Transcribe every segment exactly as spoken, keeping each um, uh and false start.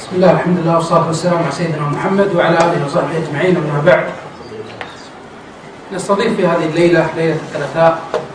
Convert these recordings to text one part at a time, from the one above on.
بسم الله الحمد لله والصلاة والسلام على سيدنا محمد وعلى آله وصحبه أجمعين، أما بعد. نستضيف في هذه الليلة ليلة الثلاثاء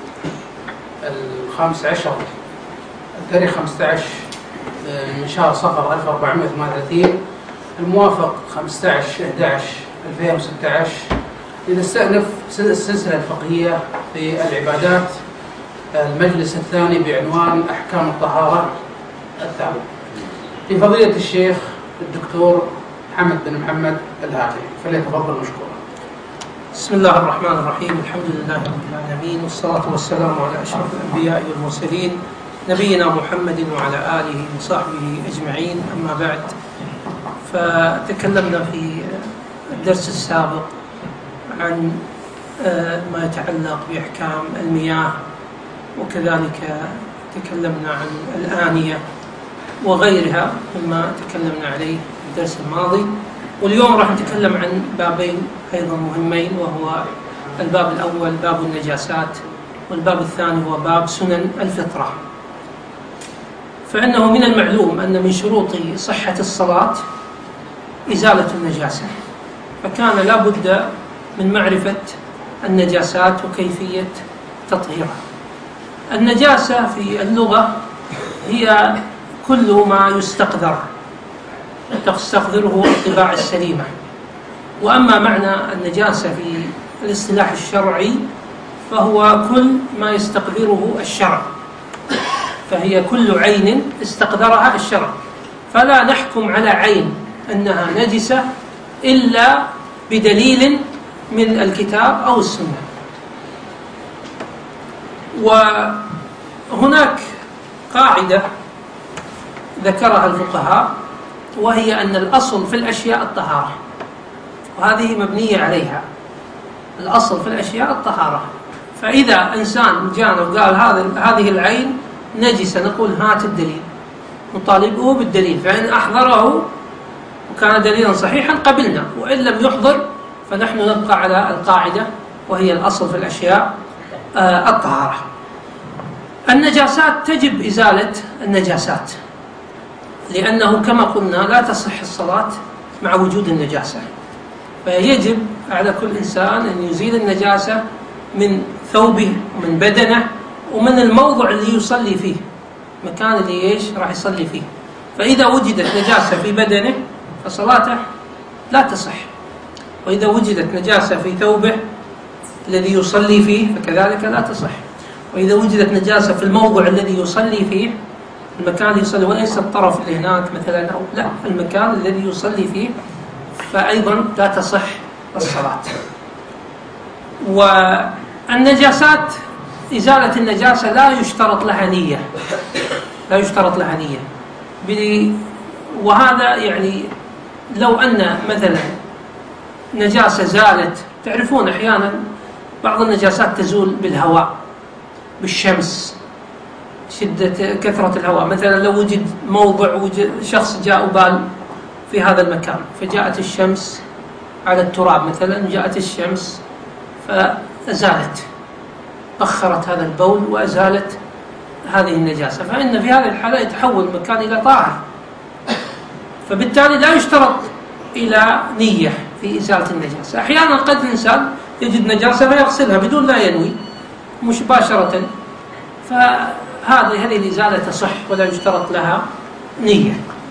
الخامس عشر التاريخ خمسة عشر من شهر صفر ألف وأربعمائة وثمانية وثلاثين الموافق خمسة عشر أحد عشر ألفين وستة عشر لنستأنف السلسلة الفقهية في العبادات، المجلس الثاني بعنوان أحكام الطهارة الثالث، في فضيلة الشيخ الدكتور محمد بن محمد الهادي، فليتفضل مشكورا. بسم الله الرحمن الرحيم، الحمد لله رب العالمين، والصلاة والسلام على أشرف الأنبياء والمرسلين نبينا محمد وعلى آله وصحبه أجمعين، أما بعد. فتكلمنا في الدرس السابق عن ما يتعلق بأحكام المياه، وكذلك تكلمنا عن الآنية وغيرها مما تكلمنا عليه في الدرس الماضي. واليوم راح نتكلم عن بابين أيضا مهمين، وهو الباب الأول باب النجاسات، والباب الثاني هو باب سنن الفطرة. فإنه من المعلوم أن من شروط صحة الصلاة إزالة النجاسة، فكان لا بد من معرفة النجاسات وكيفية تطهيرها. النجاسة في اللغة هي كل ما يستقذر، تستقذره الطباع السليمة. وأما معنى النجاسة في الاصطلاح الشرعي فهو كل ما يستقذره الشرع، فهي كل عين استقذرها الشرع، فلا نحكم على عين أنها نجسة إلا بدليل من الكتاب أو السنة. وهناك قاعدة ذكرها الفقهاء، وهي أن الأصل في الأشياء الطهارة، وهذه مبنية عليها. الأصل في الأشياء الطهارة، فإذا إنسان جاءنا وقال هذه العين نجسة، نقول هات الدليل، نطالبه بالدليل، فإن أحضره وكان دليلا صحيحا قبلنا، وإن لم يحضر فنحن نبقى على القاعدة، وهي الأصل في الأشياء الطهارة. النجاسات تجب إزالة النجاسات، لأنه كما قلنا لا تصح الصلاة مع وجود النجاسة، فيجب على كل إنسان أن يزيل النجاسة من ثوبه ومن بدنه ومن الموضع اللي يصلي فيه، مكان اللي إيش راح يصلي فيه. فإذا وجدت نجاسة في بدنه فصلاته لا تصح، وإذا وجدت نجاسة في ثوبه الذي يصلي فيه فكذلك لا تصح، وإذا وجدت نجاسة في الموضع الذي يصلي فيه، المكان اللي يصلي، وليس الطرف اللي هناك مثلا، أو لا، المكان الذي يصلي فيه، فأيضا لا تصح الصلاة. والنجاسات إزالة النجاسة لا يشترط لها نية، لا يشترط لها نية. وهذا يعني لو أن مثلا نجاسة زالت، تعرفون أحيانا بعض النجاسات تزول بالهواء، بالشمس، شدة كثرة الهواء. مثلا لو وجد موضع، وجد شخص جاء وبال في هذا المكان، فجاءت الشمس على التراب مثلا، جاءت الشمس فأزالت، أخرت هذا البول وأزالت هذه النجاسة، فإن في هذه الحالة يتحول المكان إلى طاهر. فبالتالي لا يشترط إلى نية في إزالة النجاسة. أحيانا قد الإنسان يجد نجاسة فيغسلها بدون لا ينوي مباشرة، فهذه هذه الإزالة تصح ولا يشترط لها نية.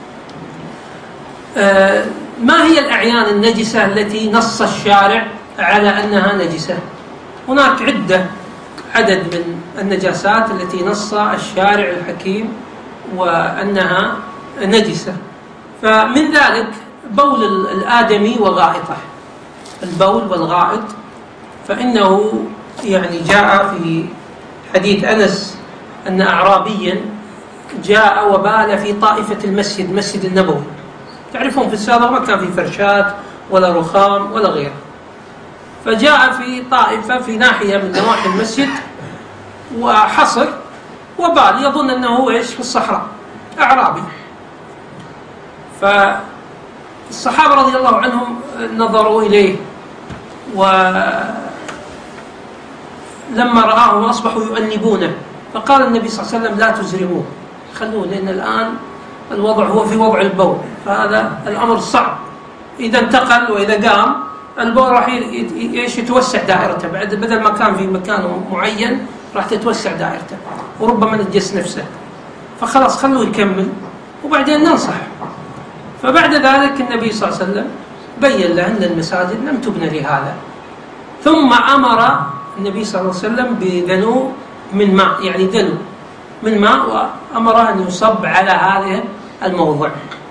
آه ما هي الأعيان النجسة التي نص الشارع على أنها نجسة؟ هناك عدة عدد من النجاسات التي نص الشارع الحكيم وأنها نجسة، فمن ذلك بول الآدمي وغائطه، البول والغائط، فإنه يعني جاء في حديث أنس أن أعرابيا جاء وبال في طائفة المسجد، مسجد النبوي. تعرفون في السابق ما كان في فرشات ولا رخام ولا غيره، فجاء في طائفة في ناحية من نواحي المسجد وحصر وبال، يظن أنه إيش في الصحراء، أعرابي. فالصحابة رضي الله عنهم نظروا إليه، ولما رآهم أصبحوا يؤنبونه، فقال النبي صلى الله عليه وسلم لا تزرموه، خلوه، لأن الآن الوضع هو في وضع البول، فهذا الأمر صعب. إذا انتقل وإذا قام البول راح ايش يتوسع دائرته، بعد بدل ما كان في مكان معين راح تتوسع دائرته وربما نجس نفسه، فخلاص خلوه يكمل وبعدين ننصح. فبعد ذلك النبي صلى الله عليه وسلم بين له أن المساجد لم تبنى لهذا، ثم أمر النبي صلى الله عليه وسلم بذنو من ماء، يعني دلو من ماء، وأمر أن يصب على هذا الموضع،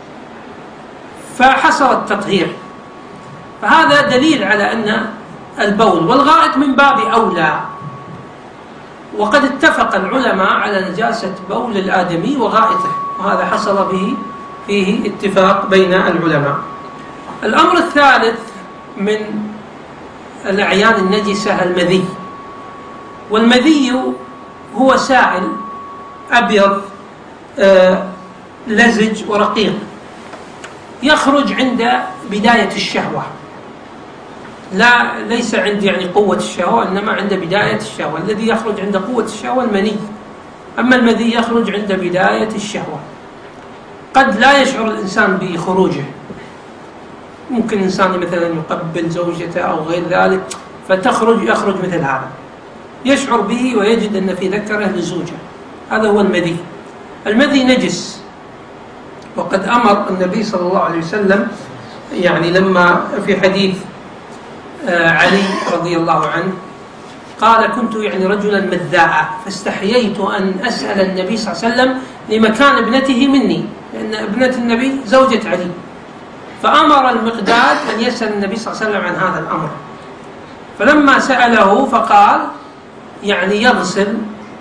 فحصل التطهير. فهذا دليل على أن البول والغائط من باب أولى، وقد اتفق العلماء على نجاسة بول الآدمي وغائطه، وهذا حصل به فيه اتفاق بين العلماء. الأمر الثالث من الأعيان النجسة المذي، والمذي هو سائل أبيض آه لزج ورقيق يخرج عند بداية الشهوة، لا ليس عند يعني قوة الشهوة، إنما عند بداية الشهوة. الذي يخرج عند قوة الشهوة المني، أما المذي يخرج عند بداية الشهوة. قد لا يشعر الإنسان بخروجه، ممكن إنسان مثلا يقبل زوجته أو غير ذلك فتخرج يخرج مثل هذا، يشعر به ويجد أن في ذكره لزوجه، هذا هو المذي. المذي نجس، وقد أمر النبي صلى الله عليه وسلم يعني لما في حديث علي رضي الله عنه قال: كنت يعني رجلا مذاعا فاستحييت أن أسأل النبي صلى الله عليه وسلم لمكان ابنته مني، لأن ابنة النبي زوجة علي، فأمر المقداد أن يسأل النبي صلى الله عليه وسلم عن هذا الأمر. فلما سأله فقال يعني يغسل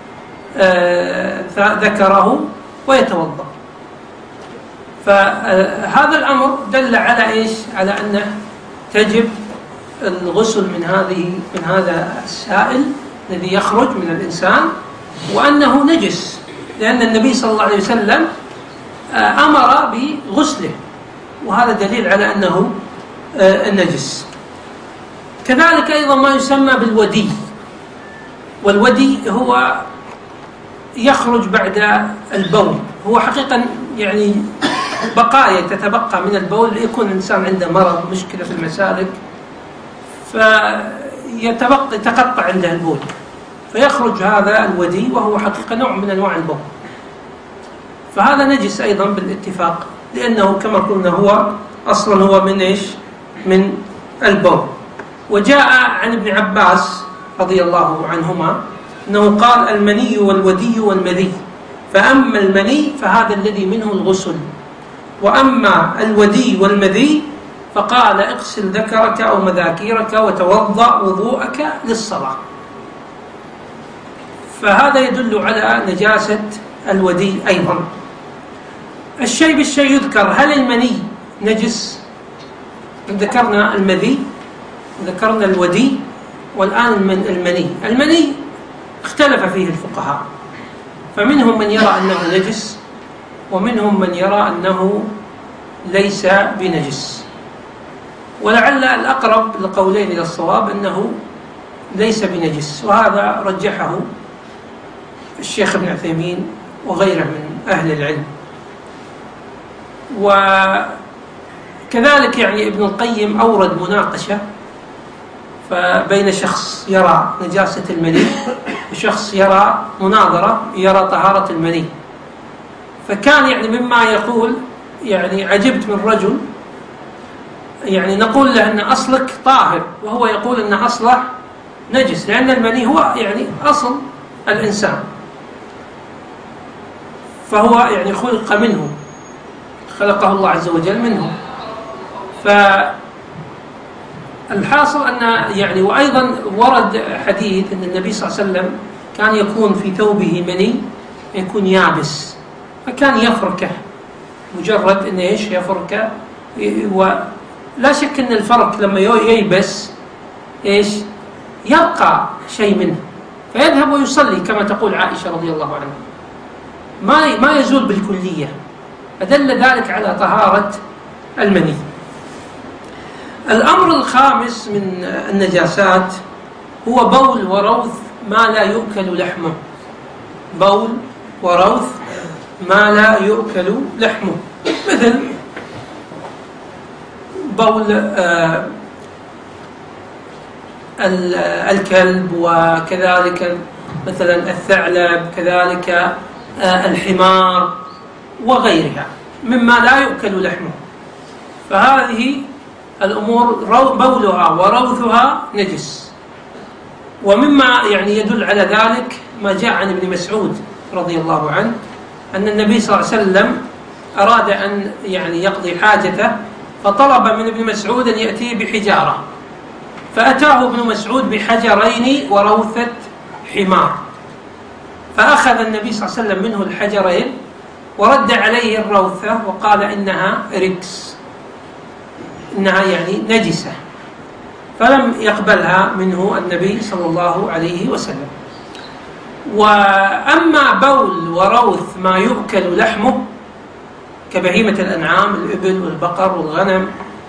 ذكره ويتوضأ. فهذا الأمر دل على إيش؟ على أنه تجب الغسل من هذه من هذا السائل الذي يخرج من الإنسان، وأنه نجس، لأن النبي صلى الله عليه وسلم أمر بغسله، وهذا دليل على أنه النجس. كذلك أيضا ما يسمى بالودي، والودي هو يخرج بعد البول، هو حقيقة يعني بقايا تتبقى من البول، يكون الإنسان عنده مرض مشكلة في المسالك فيتبقى يتقطع عنده البول فيخرج هذا الودي، وهو حقيقة نوع من أنواع البول، فهذا نجس أيضا بالاتفاق، لأنه كما قلنا هو أصلا هو من إيش؟ من البول. وجاء عن ابن عباس رضي الله عنهما أنه قال: المني والودي والمذي، فأما المني فهذا الذي منه الغسل، وأما الودي والمذي فقال: اغسل ذكرك أو مذاكيرك وتوضأ وضوءك للصلاة. فهذا يدل على نجاسة الودي أيضا. الشيء بالشيء يذكر، هل المني نجس؟ ذكرنا المذي، ذكرنا الودي، والآن المني. المني اختلف فيه الفقهاء، فمنهم من يرى أنه نجس، ومنهم من يرى أنه ليس بنجس، ولعل الأقرب لقولين إلى الصواب أنه ليس بنجس، وهذا رجحه الشيخ ابن عثيمين وغيره من أهل العلم. وكذلك يعني ابن القيم أورد مناقشة فبين شخص يرى نجاسة المني وشخص يرى مناظرة يرى طهارة المني، فكان يعني مما يقول يعني عجبت من رجل يعني نقول له أن أصلك طاهر وهو يقول أن أصله نجس، لأن المني هو يعني أصل الإنسان، فهو يعني خلق منه، خلقه الله عز وجل منه. فالحاصل أن يعني وأيضا ورد حديث أن النبي صلى الله عليه وسلم كان يكون في ثوبه مني يكون يابس، فكان يفركه، مجرد أنه إيش يفركه، ولا شك أن الفرك لما ييبس إيش يبقى شيء منه فيذهب ويصلي كما تقول عائشة رضي الله عنها، ما ما يزول بالكلية، فدل ذلك على طهارة المني. الأمر الخامس من النجاسات هو بول وروث ما لا يؤكل لحمه، بول وروث ما لا يؤكل لحمه، مثل بول آه الكلب، وكذلك مثلا الثعلب، كذلك آه الحمار وغيرها مما لا يؤكل لحمه. فهذه الأمور بولها وروثها نجس. ومما يعني يدل على ذلك ما جاء عن ابن مسعود رضي الله عنه أن النبي صلى الله عليه وسلم أراد أن يعني يقضي حاجته، فطلب من ابن مسعود أن يأتيه بحجارة، فأتاه ابن مسعود بحجرين وروثة حمار، فأخذ النبي صلى الله عليه وسلم منه الحجرين ورد عليه الروثة وقال إنها ركس، إنها يعني نجسة، فلم يقبلها منه النبي صلى الله عليه وسلم. وأما بول وروث ما يؤكل لحمه كبهيمة الأنعام، الإبل والبقر والغنم،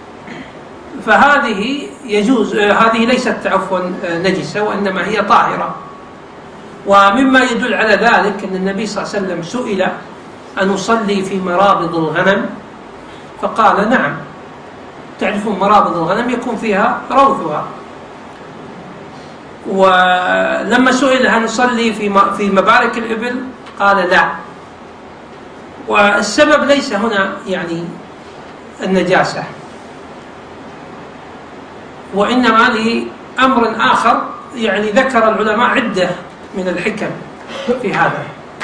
فهذه يجوز، هذه ليست عفوا نجسة وإنما هي طاهرة. ومما يدل على ذلك أن النبي صلى الله عليه وسلم سئل أن يصلي في مرابض الغنم فقال نعم. تعرفون مرابض الغنم يكون فيها روثها، ولما سئل هل نصلي في في مبارك الإبل قال لا. والسبب ليس هنا يعني النجاسة، وإنما لأمر آخر يعني ذكر العلماء عدة من الحكم في هذا.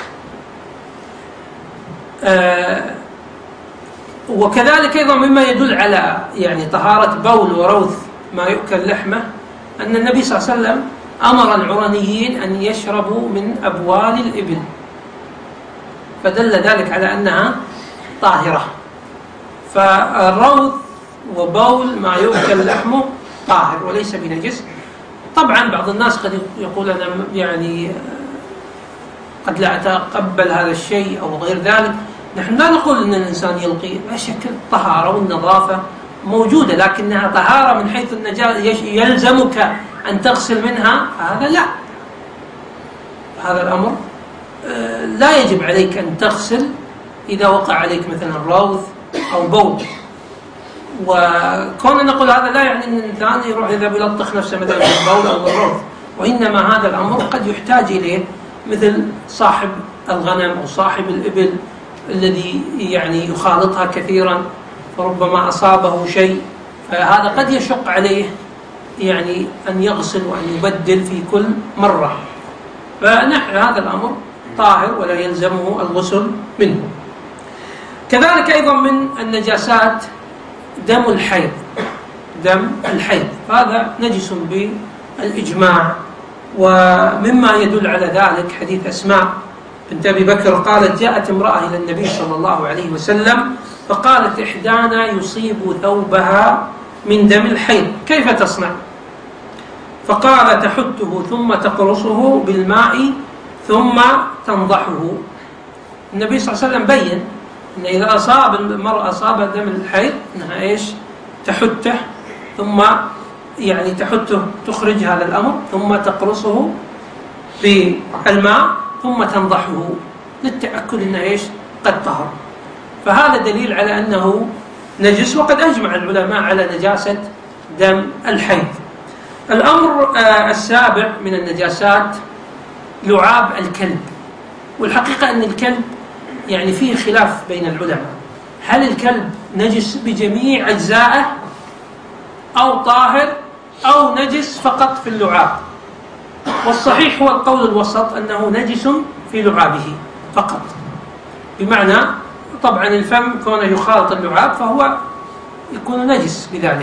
آه وكذلك أيضا مما يدل على يعني طهارة بول وروث ما يؤكل لحمه أن النبي صلى الله عليه وسلم أمر العرنيين أن يشربوا من أبوال الإبل، فدل ذلك على أنها طاهرة. فالروث وبول ما يؤكل لحمه طاهر وليس بنجس. طبعا بعض الناس قد يقول أنا يعني قد لا أتقبل هذا الشيء أو غير ذلك. نحن لا نقول أن الإنسان يلقي، لا شك الطهارة والنظافة موجودة، لكنها طهارة من حيث النجاسة يلزمك أن تغسل منها، هذا لا. هذا الأمر لا يجب عليك أن تغسل إذا وقع عليك مثلا روث أو بول. وكون نقول هذا لا يعني أن الإنسان يروح إذا بيلطخ نفسه مثلا بالبول أو بالروث، وإنما هذا الأمر قد يحتاج إليه مثل صاحب الغنم أو صاحب الإبل الذي يعني يخالطها كثيرا فربما أصابه شيء، فهذا قد يشق عليه يعني أن يغسل وأن يبدل في كل مرة. فنحن هذا الأمر طاهر ولا يلزمه الغسل منه. كذلك أيضا من النجاسات دم الحيض، دم الحيض هذا نجس بالإجماع. ومما يدل على ذلك حديث أسماء بنت أبي بكر قالت جاءت امرأة إلى النبي صلى الله عليه وسلم فقالت إحدانا يصيب ثوبها من دم الحيض كيف تصنع؟ فقال تحته ثم تقرصه بالماء ثم تنضحه. النبي صلى الله عليه وسلم بين أن إذا أصاب المرأة أصاب دم الحيض أنها إيش؟ تحته، ثم يعني تحته تخرج هذا الأمر، ثم تقرصه بالماء ثم تنضحه للتأكد أنه إيش؟ قد طهر. فهذا دليل على أنه نجس، وقد أجمع العلماء على نجاسة دم الحيض. الأمر السابع من النجاسات لعاب الكلب. والحقيقة أن الكلب يعني فيه خلاف بين العلماء، هل الكلب نجس بجميع أجزائه أو طاهر أو نجس فقط في اللعاب؟ والصحيح هو القول الوسط أنه نجس في لعابه فقط، بمعنى طبعا الفم كونه يخالط اللعاب فهو يكون نجس بذلك.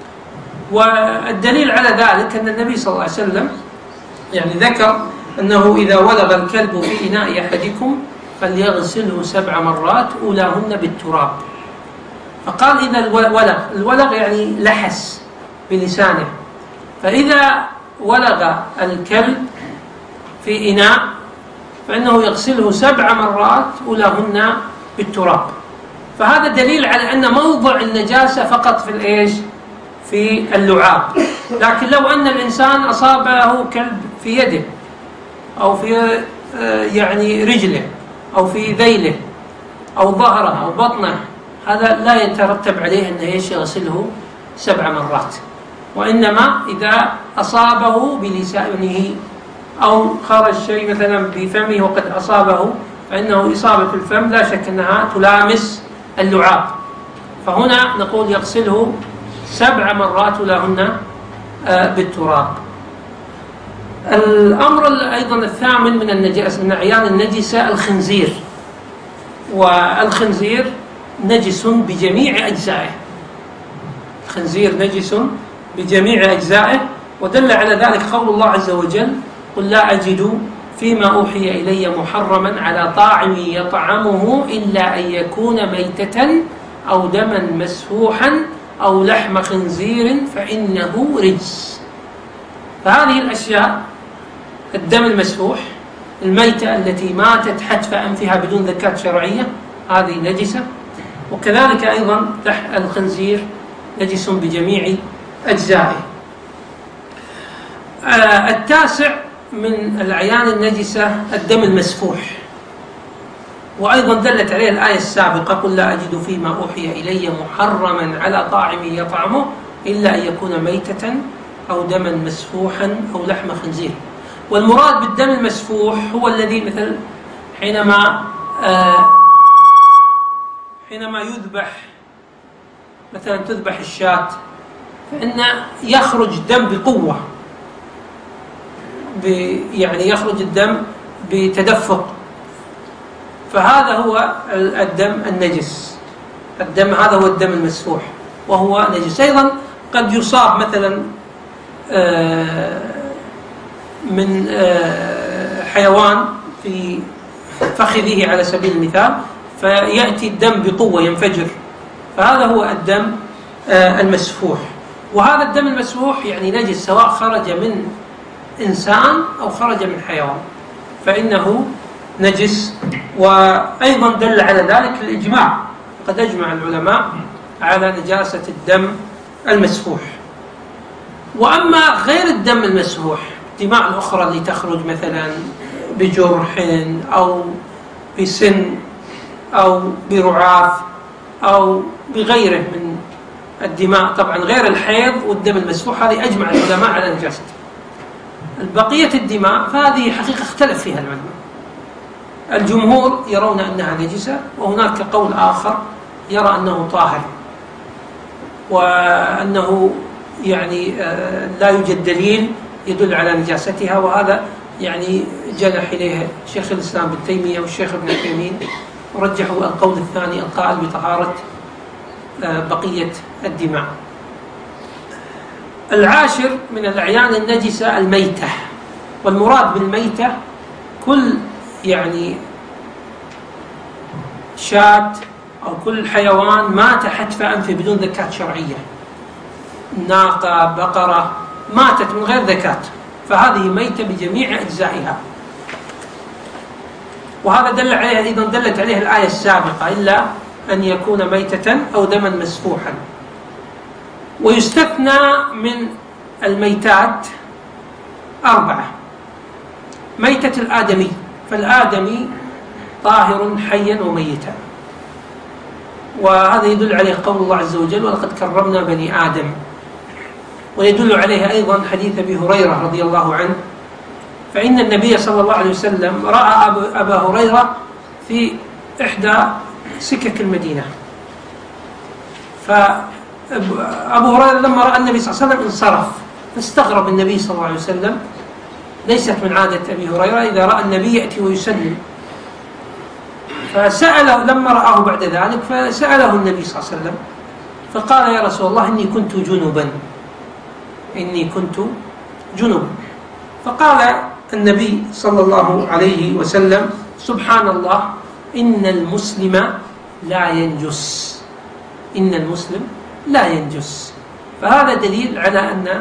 والدليل على ذلك أن النبي صلى الله عليه وسلم يعني ذكر أنه إذا ولغ الكلب في إناء أحدكم فليغسله سبع مرات أولاهن بالتراب. فقال إذا الولغ، الولغ يعني لحس بلسانه، فإذا ولغ الكلب في إناء فإنه يغسله سبع مرات أولاهن بالتراب. فهذا دليل على أن موضع النجاسة فقط في الإيش؟ في اللعاب. لكن لو أن الإنسان أصابه كلب في يده أو في يعني رجله أو في ذيله أو ظهره أو بطنه، هذا لا يترتب عليه أنه ايش يغسله سبع مرات، وإنما إذا أصابه بلسانه أو خرج شيء مثلا بفمه وقد أصابه، فإنه إصابة الفم لا شك أنها تلامس اللعاب، فهنا نقول يغسله سبع مرات ولهن بالتراب. الأمر أيضا الثامن من النجاسة من أعيان النجسة الخنزير، والخنزير نجس بجميع أجزائه، الخنزير نجس بجميع أجزائه، ودل على ذلك قول الله عز وجل: قل لا أجد فيما أوحي إلي محرما على طاعم يطعمه إلا أن يكون ميتة أو دما مسفوحا أو لحم خنزير فإنه رجس. فهذه الأشياء، الدم المسفوح، الميتة التي ماتت حتف أنفها بدون زكاة شرعية، هذه نجسة، وكذلك أيضا الخنزير نجس بجميع أجزائه. آه التاسع من الأعيان النجسة الدم المسفوح، وأيضا دلت عليه الآية السابقة: قل لا أجد فيما أوحي إلي محرما على طاعم يطعمه إلا أن يكون ميتة أو دما مسفوحا أو لحم خنزير. والمراد بالدم المسفوح هو الذي مثل حينما آه حينما يذبح مثلا تذبح الشاة، فإن يخرج دم بقوة، يعني يخرج الدم بتدفق، فهذا هو الدم النجس، الدم هذا هو الدم المسفوح وهو نجس. أيضا قد يصاب مثلا من حيوان في فخذه على سبيل المثال، فيأتي الدم بقوة ينفجر، فهذا هو الدم المسفوح. وهذا الدم المسفوح يعني نجس سواء خرج من إنسان أو خرج من حيوان، فإنه نجس. وأيضا دل على ذلك الإجماع، قد أجمع العلماء على نجاسة الدم المسفوح. وأما غير الدم المسفوح، الدماء الأخرى اللي تخرج مثلا بجرح أو بسن أو برعاف أو بغيره من الدماء، طبعا غير الحيض والدم المسفوح، هذه أجمع العلماء على نجاسته. البقية الدماء فهذه حقيقة اختلف فيها العلماء، الجمهور يرون أنها نجسة، وهناك قول آخر يرى أنه طاهر، وأنه يعني لا يوجد دليل يدل على نجاستها، وهذا يعني جنح إليه شيخ الإسلام ابن تيمية والشيخ ابن عثيمين، ورجحوا القول الثاني القائل بطهارة بقية الدماء. العاشر من الأعيان النجسة الميتة، والمراد بالميتة كل يعني شاة أو كل حيوان مات حتف أنفه بدون زكاة شرعية، ناقة، بقرة ماتت من غير زكاة، فهذه ميتة بجميع أجزائها. وهذا دل عليه أيضا دلت عليه الآية السابقة: إلا أن يكون ميتة أو دما مسفوحا. ويستثنى من الميتات أربعة: ميتة الآدمي، فالآدمي طاهر حيا وميتا، وهذا يدل عليه قول الله عز وجل: ولقد كرمنا بني آدم. ويدل عليه أيضا حديث أبي هريرة رضي الله عنه، فإن النبي صلى الله عليه وسلم رأى أبا هريرة في إحدى سكك المدينة، فأبو هريرة لما رأى النبي صلى الله عليه وسلم انصرف، فاستغرب النبي صلى الله عليه وسلم. ليست من عادة أبي هريرة إذا رأى النبي يأتي ويسلم، فسأله لما رآه بعد ذلك، فسأله النبي صلى الله عليه وسلم فقال: يا رسول الله، إني كنت جنبا إني كنت جنبا فقال النبي صلى الله عليه وسلم: سبحان الله، إن المسلم لا ينجس، إن المسلم لا ينجس. فهذا دليل على أن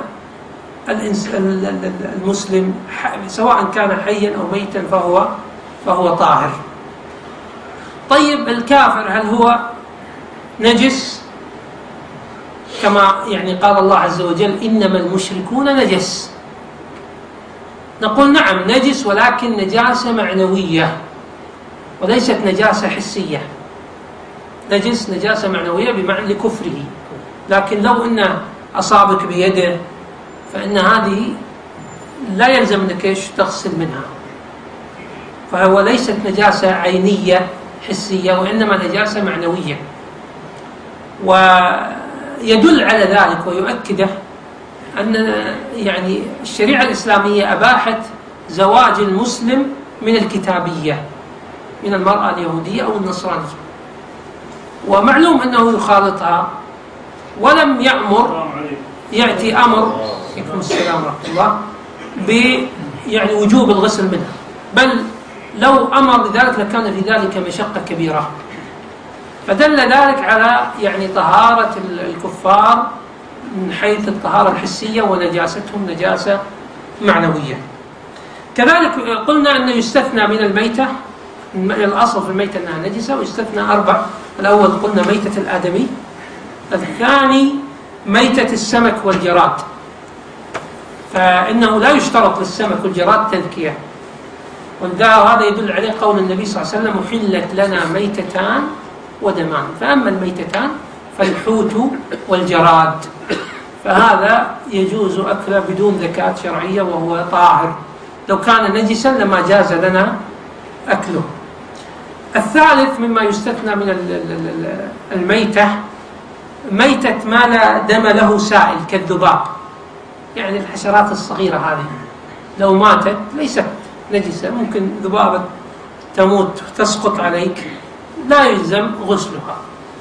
المسلم سواء كان حيا أو ميتا فهو فهو طاهر. طيب الكافر هل هو نجس؟ كما يعني قال الله عز وجل: إنما المشركون نجس. نقول نعم نجس، ولكن نجاسة معنوية وليست نجاسة حسية. نجس نجاسة معنوية بمعنى لكفره، لكن لو أنه أصابك بيده فإن هذه لا يلزم أنك إيش تغسل منها، فهو ليست نجاسة عينية حسية وإنما نجاسة معنوية. ويدل على ذلك ويؤكده أن يعني الشريعة الإسلامية أباحت زواج المسلم من الكتابية، من المرأة اليهودية أو النصرانية، ومعلوم أنه يخالطها، ولم يأمر يأتي أمر عليكم السلام ورحمة الله ب يعني وجوب الغسل منها، بل لو أمر بذلك لكان في ذلك مشقة كبيرة. فدل ذلك على يعني طهارة الكفار من حيث الطهارة الحسية ونجاستهم نجاسة معنوية. كذلك قلنا أنه يستثنى من الميتة، الأصل في الميتة أنها نجسة، ويستثنى أربع. الأول قلنا ميتة الآدمي، الثاني ميتة السمك والجراد، فإنه لا يشترط للسمك والجراد تذكية، وهذا يدل عليه قول النبي صلى الله عليه وسلم: أحلت لنا ميتتان ودمان، فأما الميتتان فالحوت والجراد، فهذا يجوز أكله بدون زكاة شرعية وهو طاهر، لو كان نجسا لما جاز لنا أكله. الثالث مما يستثنى من الميتة ميتة ما لا دم له سائل كالذباب، يعني الحشرات الصغيرة هذه لو ماتت ليست نجسة، ممكن ذبابة تموت تسقط عليك لا يلزم غسلها.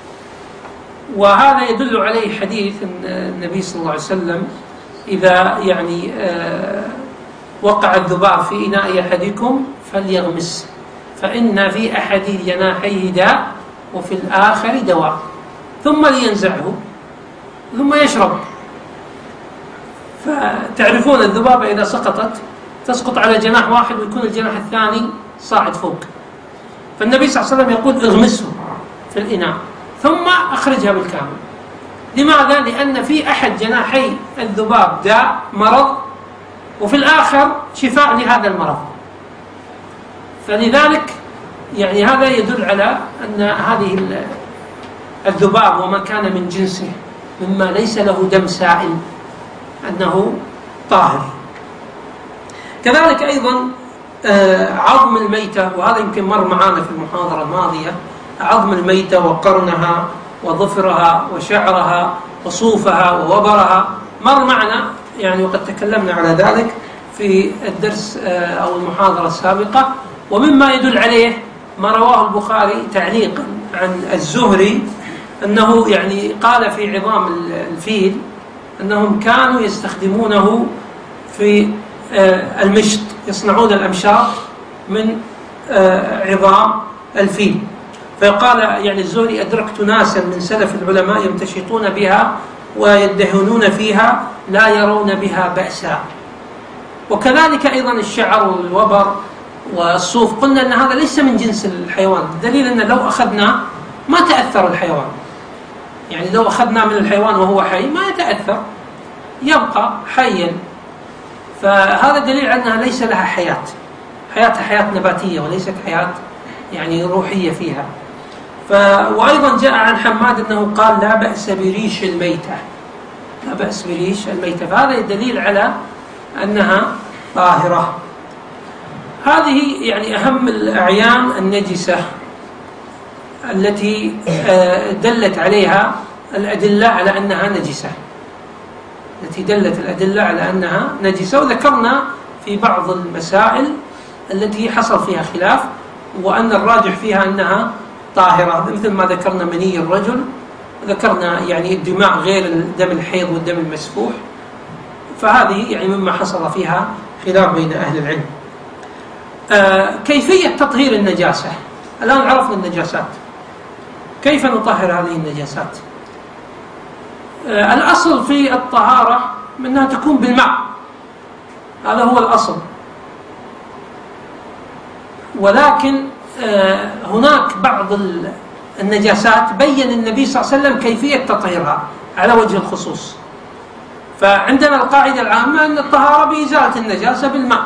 وهذا يدل عليه حديث النبي صلى الله عليه وسلم: إذا يعني وقع الذباب في إناء أحدكم فليغمس، فإن في أحد جناحيه داء وفي الآخر دواء، ثم لينزعه ثم يشرب. فتعرفون الذبابة إذا سقطت تسقط على جناح واحد ويكون الجناح الثاني صاعد فوق، فالنبي صلى الله عليه وسلم يقول: اغمسه في الإناء ثم أخرجها بالكامل. لماذا؟ لأن في أحد جناحي الذباب داء مرض، وفي الآخر شفاء لهذا المرض، فلذلك يعني هذا يدل على أن هذه الذباب وما كان من جنسه مما ليس له دم سائل أنه طاهر. كذلك أيضا عظم الميتة، وهذا يمكن مر معنا في المحاضرة الماضية، عظم الميتة وقرنها وظفرها وشعرها وصوفها ووبرها مر معنا يعني، وقد تكلمنا على ذلك في الدرس أو المحاضرة السابقة. ومما يدل عليه ما رواه البخاري تعليقا عن الزهري أنه يعني قال في عظام الفيل أنهم كانوا يستخدمونه في المشط، يصنعون الأمشاط من عظام الفيل. فقال يعني الزهري: أدركت ناسا من سلف العلماء يمتشطون بها ويدهنون فيها لا يرون بها بأسا. وكذلك أيضا الشعر والوبر والصوف، قلنا أن هذا ليس من جنس الحيوان، الدليل أن لو أخذنا ما تأثر الحيوان، يعني لو أخذنا من الحيوان وهو حي ما يتأثر، يبقى حيا، فهذا دليل على أنها ليس لها حياة، حياتها حياة نباتية وليست حياة يعني روحية فيها. ف... وأيضا جاء عن حماد أنه قال: لا بأس بريش الميتة، لا بأس بريش الميتة، فهذا دليل على أنها طاهرة. هذه يعني أهم الأعيان النجسة التي دلت عليها الأدلة على أنها نجسة، التي دلت الأدلة على أنها نجسة. وذكرنا في بعض المسائل التي حصل فيها خلاف، وأن الراجح فيها أنها طاهرة، مثل ما ذكرنا مني الرجل، ذكرنا يعني الدماء غير دم الحيض والدم المسفوح، فهذه يعني مما حصل فيها خلاف بين أهل العلم. آه كيفية تطهير النجاسة. الآن عرفنا النجاسات، كيف نطهر هذه النجاسات؟ آه الأصل في الطهارة منها تكون بالماء، هذا هو الأصل، ولكن آه هناك بعض النجاسات بين النبي صلى الله عليه وسلم كيفية تطهيرها على وجه الخصوص. فعندنا القاعدة العامة أن الطهارة بإزالة النجاسة بالماء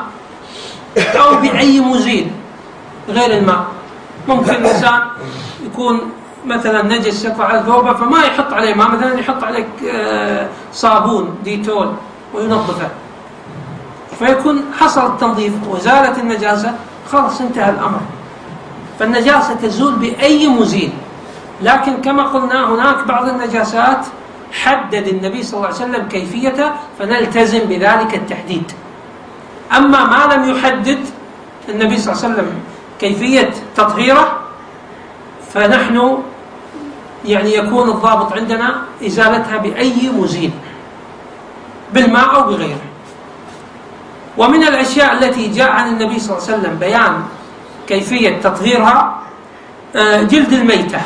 أو بأي مزيل غير الماء. ممكن الإنسان يكون مثلا نجس يقع على ثوبه فما يحط عليه ماء، مثلا يحط عليه صابون ديتول وينظفه، فيكون حصل التنظيف وزالت النجاسة، خلاص انتهى الأمر. فالنجاسة تزول بأي مزيل، لكن كما قلنا هناك بعض النجاسات حدد النبي صلى الله عليه وسلم كيفيته فنلتزم بذلك التحديد. أما ما لم يحدد النبي صلى الله عليه وسلم كيفية تطهيره فنحن يعني يكون الضابط عندنا إزالتها بأي مزيل بالماء أو بغيره. ومن الأشياء التي جاء عن النبي صلى الله عليه وسلم بيان كيفية تطهيرها جلد الميتة،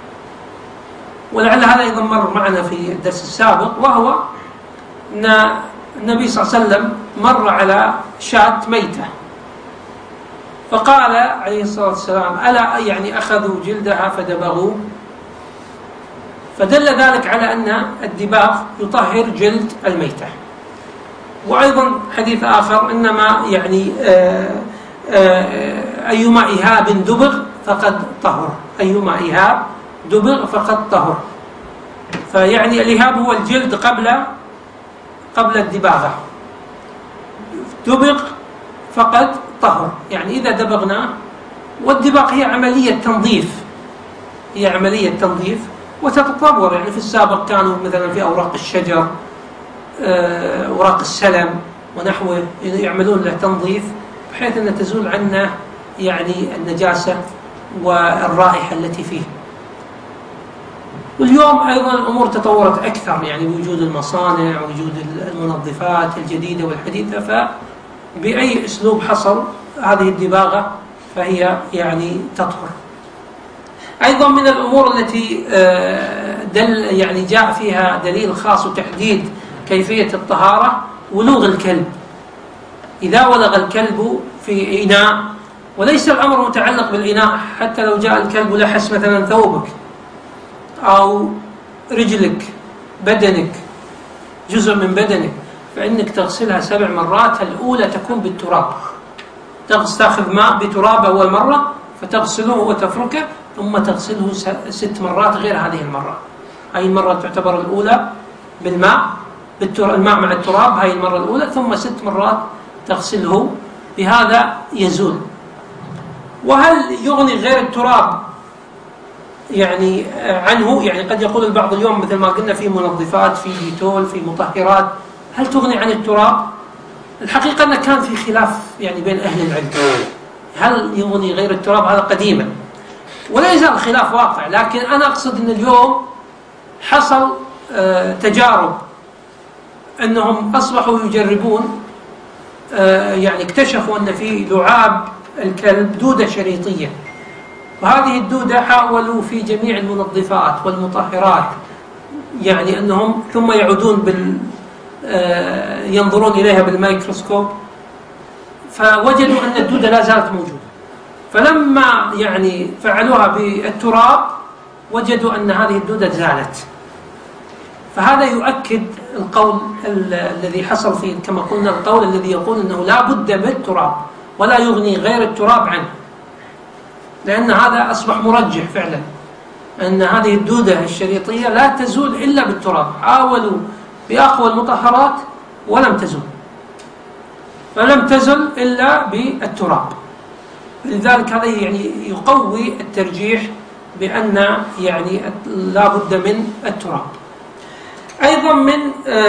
ولعل هذا أيضا مر معنا في الدرس السابق، وهو أن النبي صلى الله عليه وسلم مر على شاة ميتة فقال عليه الصلاة والسلام ألا يعني أخذوا جلدها فدبغوه، فدل ذلك على أن الدباغ يطهر جلد الميتة. وأيضا حديث آخر إنما يعني آآ آآ أيما إهاب دبغ فقد طهر، أيما إهاب دبغ فقد طهر. فيعني الإهاب هو الجلد قبل قبل الدباغة، دبغ فقد طهر، يعني إذا دبغناه. والدباغ هي عملية تنظيف، هي عملية تنظيف وتتطور. يعني في السابق كانوا مثلا في أوراق الشجر أوراق السلم ونحوه يعملون له تنظيف بحيث أن تزول عنه يعني النجاسة والرائحة التي فيه. واليوم أيضا الأمور تطورت أكثر، يعني وجود المصانع، وجود المنظفات الجديدة والحديثة، فبأي أسلوب حصل هذه الدباغة فهي يعني تطهر. أيضا من الأمور التي دل يعني جاء فيها دليل خاص وتحديد كيفية الطهارة ولوغ الكلب. إذا ولغ الكلب في إناء، وليس الأمر متعلق بالإناء، حتى لو جاء الكلب لحس مثلا ثوبك أو رجلك بدنك جزء من بدنك، فإنك تغسلها سبع مرات. الأولى تكون بالتراب، تأخذ ماء بتراب أول مرة فتغسله وتفركه، ثم تغسله ست مرات غير هذه المرة. هذه المرة تعتبر الأولى بالماء، الماء مع التراب، هذه المرة الأولى، ثم ست مرات تغسله، بهذا يزول. وهل يغني غير التراب يعني عنه؟ يعني قد يقول البعض اليوم مثل ما قلنا في منظفات، في ديتول، في مطهرات، هل تغني عن التراب؟ الحقيقة أن كان في خلاف يعني بين أهل العلم، هل يغني غير التراب؟ هذا قديما ولا يزال الخلاف واقع. لكن أنا أقصد أن اليوم حصل تجارب أنهم أصبحوا يجربون، يعني اكتشفوا أن في لعاب الكلب دودة شريطية، وهذه الدودة حاولوا في جميع المنظفات والمطهرات يعني أنهم ثم يعودون بال ينظرون إليها بالميكروسكوب فوجدوا أن الدودة لا زالت موجودة. فلما يعني فعلوها بالتراب وجدوا أن هذه الدودة زالت. فهذا يؤكد القول الذي حصل فيه كما قلنا، القول الذي يقول أنه لا بد بالتراب ولا يغني غير التراب عنه، لأن هذا أصبح مرجح فعلا أن هذه الدودة الشريطية لا تزول إلا بالتراب. حاولوا بأقوى المطهرات ولم تزول، فلم تزل إلا بالتراب. لذلك هذا يعني يقوي الترجيح بأن يعني لا بد من التراب. أيضا من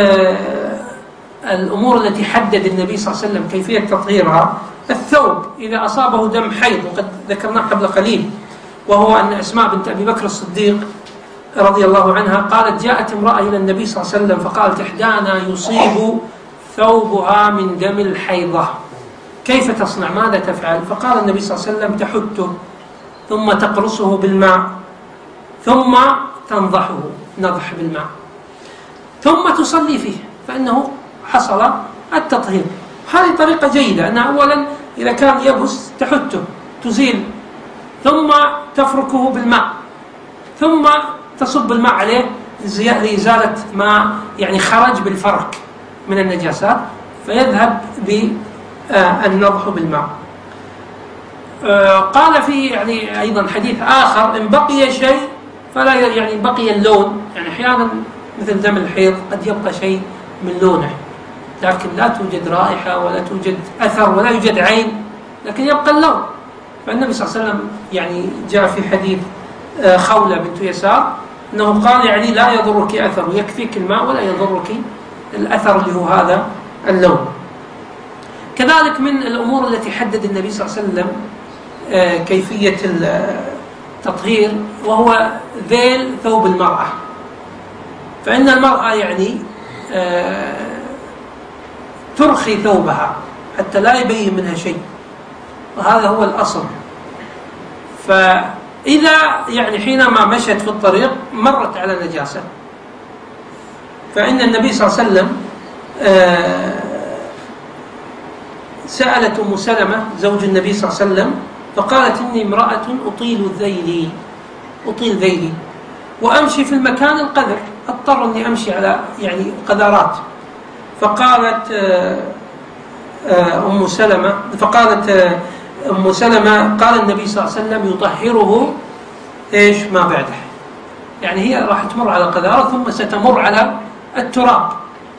الأمور التي حدد النبي صلى الله عليه وسلم كيفية تطهيرها الثوب إذا أصابه دم حيض، وقد ذكرناه قبل قليل، وهو أن أسماء بنت أبي بكر الصديق رضي الله عنها قالت جاءت امرأة إلى النبي صلى الله عليه وسلم فقالت إحدانا يصيب ثوبها من دم الحيضة كيف تصنع؟ ماذا تفعل؟ فقال النبي صلى الله عليه وسلم تحته ثم تقرصه بالماء ثم تنضحه نضح بالماء ثم تصلي فيه فإنه حصل التطهير. هذه طريقة جيدة، أنها أولا إذا كان يبس تحته تزيل ثم تفركه بالماء ثم تصب الماء عليه لإزالة ما يعني خرج بالفرك من النجاسات فيذهب بالنضح بالماء. قال في يعني أيضا حديث آخر إن بقي شيء فلا يعني بقي اللون، يعني أحيانا مثل دم الحيض قد يبقى شيء من لونه، لكن لا توجد رائحة ولا توجد أثر ولا يوجد عين، لكن يبقى اللون. فالنبي صلى الله عليه وسلم يعني جاء في حديث خولة بنت يسار أنه قال يعني لا يضرك أثر، يكفيك الماء ولا يضرك الأثر اللي هو هذا اللون. كذلك من الأمور التي حدد النبي صلى الله عليه وسلم كيفية التطهير وهو ذيل ثوب المرأة. فإن المرأة يعني ترخي ثوبها حتى لا يبين منها شيء، وهذا هو الأصل. فإذا يعني حينما مشت في الطريق مرت على نجاسة، فإن النبي صلى الله عليه وسلم سألت أم سلمة زوج النبي صلى الله عليه وسلم فقالت إني امرأة أطيل ذيلي أطيل ذيلي وأمشي في المكان القذر، أضطر أني أمشي على يعني قذرات. فقالت أم سلمة فقالت أم سلمة قال النبي صلى الله عليه وسلم يطهره إيش ما بعده، يعني هي راح تمر على قذارة ثم ستمر على التراب،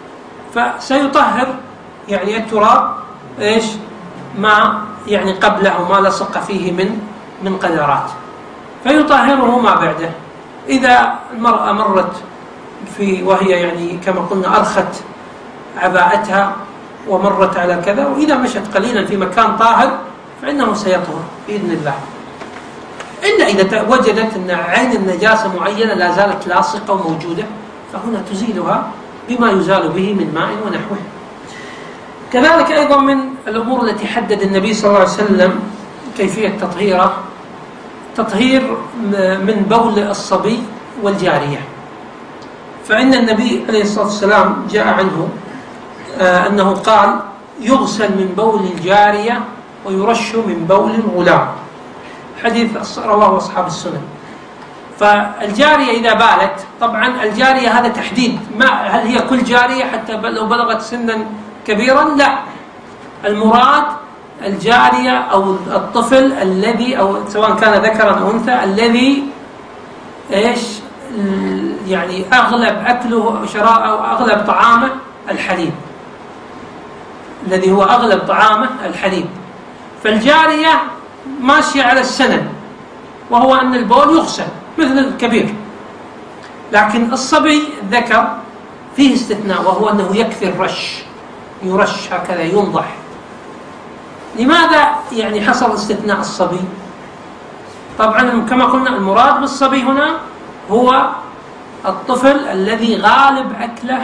فسيطهر يعني التراب إيش ما يعني قبله وما لصق فيه من من قذارات، فيطهره ما بعده. إذا المرأة مرت في وهي يعني كما قلنا أرخت عباءتها ومرت على كذا، وإذا مشت قليلا في مكان طاهر فإنه سيطهر بإذن الله، إلا إذا وجدت أن عين النجاسة معينة لا زالت لاصقة وموجودة فهنا تزيلها بما يزال به من ماء ونحوه. كذلك أيضا من الأمور التي حدد النبي صلى الله عليه وسلم كيفية تطهيره تطهير من بول الصبي والجارية. فإن النبي عليه الصلاة والسلام جاء عنه أنه قال يغسل من بول الجارية ويرش من بول الغلام، حديث رواه أصحاب السنن. فالجارية إذا بالت، طبعا الجارية هذا تحديد، ما هل هي كل جارية حتى لو بلغت سنا كبيرا؟ لا، المراد الجارية أو الطفل الذي أو سواء كان ذكرا أو أنثى الذي إيش يعني أغلب أكله شراء أو أغلب طعامه الحليب، الذي هو أغلب طعامه الحليب. فالجارية ماشية على السنن، وهو أن البول يغسل مثل الكبير، لكن الصبي الذكر فيه استثناء، وهو أنه يكفي الرش، يرش هكذا ينضح. لماذا يعني حصل استثناء الصبي؟ طبعا كما قلنا المراد بالصبي هنا هو الطفل الذي غالب أكله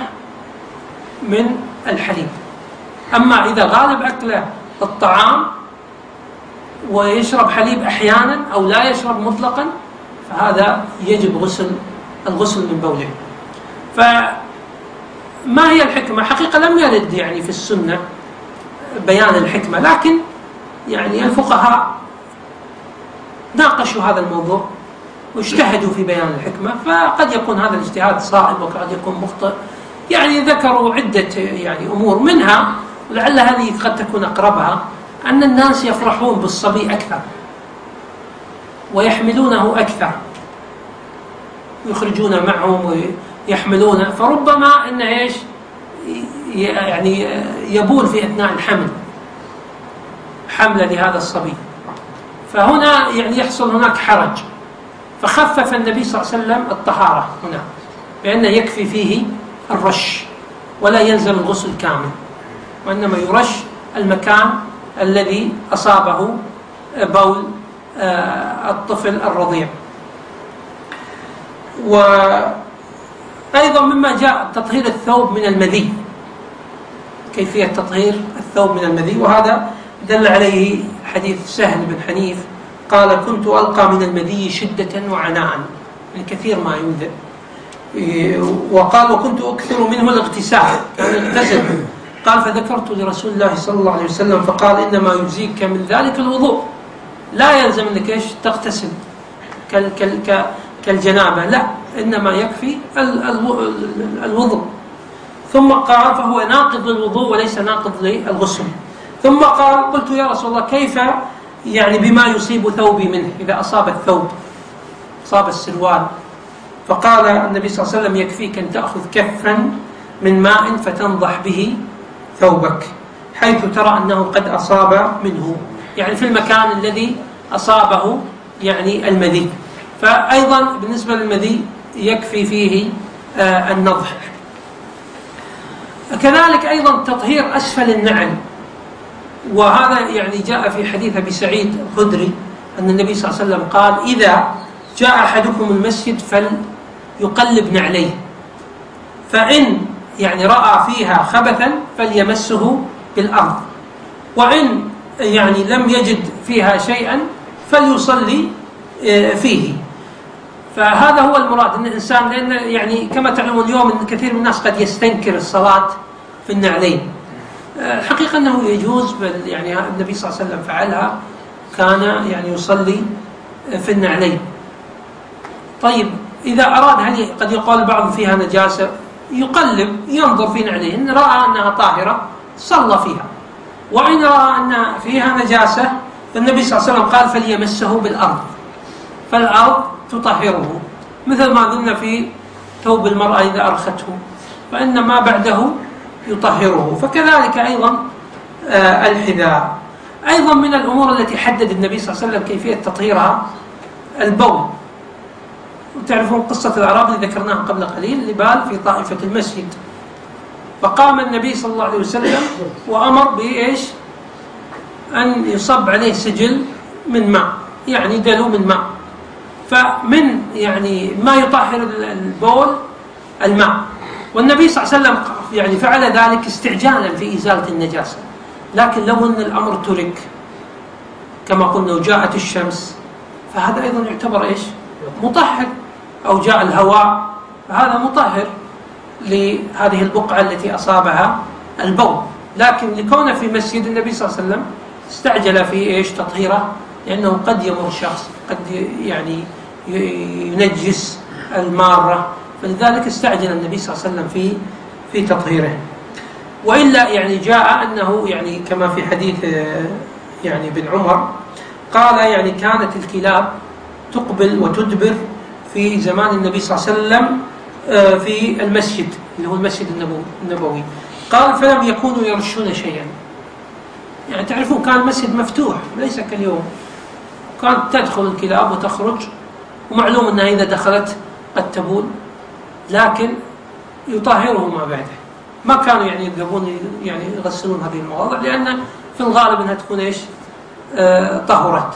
من الحليب. أما إذا غالب أكله الطعام ويشرب حليب أحيانا أو لا يشرب مطلقا فهذا يجب غسل الغسل من بوله. فما هي الحكمة؟ حقيقة لم يرد يعني في السنة بيان الحكمة، لكن يعني الفقهاء ناقشوا هذا الموضوع واجتهدوا في بيان الحكمة، فقد يكون هذا الاجتهاد صائب وقد يكون مخطئ. يعني ذكروا عدة يعني أمور، منها ولعل هذه قد تكون أقربها أن الناس يفرحون بالصبي أكثر ويحملونه أكثر، يخرجون معهم ويحملونه، فربما أنه إيش يعني يبول في أثناء الحمل حملة لهذا الصبي، فهنا يعني يحصل هناك حرج. فخفف النبي صلى الله عليه وسلم الطهارة هنا بأنه يكفي فيه الرش ولا يلزم الغسل كامل، وإنما يرش المكان الذي أصابه بول الطفل الرضيع. وأيضا مما جاء تطهير الثوب من المذي، كيفية تطهير الثوب من المذي، وهذا دل عليه حديث سهل بن حنيف قال كنت ألقى من المذي شدة وعناء، يعني كثير ما ينذر. وقال وكنت أكثر منه الاغتسال، كان يغتسل. قال فذكرت لرسول الله صلى الله عليه وسلم فقال إنما يجزيك من ذلك الوضوء، لا يلزم أنك إيش تغتسل كالجنابة، لا، إنما يكفي الوضوء. ثم قال فهو ناقض للوضوء وليس ناقض للغسل. ثم قال قلت يا رسول الله كيف يعني بما يصيب ثوبي منه، إذا أصاب الثوب أصاب السروال فقال النبي صلى الله عليه وسلم يكفيك أن تأخذ كفا من ماء فتنضح به ثوبك حيث ترى أنه قد أصاب منه، يعني في المكان الذي أصابه يعني المذي. فأيضا بالنسبة للمذي يكفي فيه آه النضح. كذلك أيضا تطهير أسفل النعل، وهذا يعني جاء في حديث أبي سعيد الخدري أن النبي صلى الله عليه وسلم قال إذا جاء أحدكم المسجد فليقلب نعليه، فإن يعني رأى فيها خبثا فليمسه بالأرض، وإن يعني لم يجد فيها شيئا فليصلي فيه. فهذا هو المراد ان الانسان، لان يعني كما تعلمون اليوم ان كثير من الناس قد يستنكر الصلاه في النعلين. الحقيقه انه يجوز، بل يعني النبي صلى الله عليه وسلم فعلها، كان يعني يصلي في النعلين. طيب اذا اراد، هل قد يقال البعض فيها نجاسه، يقلب ينظر في نعليه، ان راى انها طاهره صلى فيها، وان راى ان فيها نجاسه فالنبي صلى الله عليه وسلم قال فليمسه بالارض، فالارض تطهره، مثل ما قلنا في ثوب المرأة إذا أرخته فإن ما بعده يطهره. فكذلك أيضا آه الحذاء. أيضا من الأمور التي حدد النبي صلى الله عليه وسلم كيفية تطهيرها البول. وتعرفون قصة الأعرابي اللي ذكرناها قبل قليل اللي بال في طائفة المسجد، فقام النبي صلى الله عليه وسلم وأمر بإيش؟ أن يصب عليه سجل من ماء، يعني دلو من ماء. فمن يعني ما يطهر البول الماء، والنبي صلى الله عليه وسلم يعني فعل ذلك استعجالا في إزالة النجاسة. لكن لو أن الأمر ترك كما قلنا وجاءت الشمس فهذا أيضا يعتبر إيش؟ مطهر. أو جاء الهواء فهذا مطهر لهذه البقعة التي أصابها البول. لكن لكونه في مسجد النبي صلى الله عليه وسلم استعجل في إيش؟ تطهيره، لأنه قد يمر شخص قد يعني ينجس المارة، فلذلك استعجل النبي صلى الله عليه وسلم في في تطهيره. وإلا يعني جاء أنه يعني كما في حديث يعني بن عمر قال يعني كانت الكلاب تقبل وتدبر في زمان النبي صلى الله عليه وسلم في المسجد اللي هو المسجد النبوي. قال فلم يكونوا يرشون شيئا، يعني تعرفون كان المسجد مفتوح ليس كاليوم، كانت تدخل الكلاب وتخرج، ومعلوم أنها إذا دخلت قد تبول، لكن يطهره ما بعده. ما كانوا يعني يذهبون يعني يغسلون هذه المواضع، لأن في الغالب أنها تكون إيش؟ آه طهرت.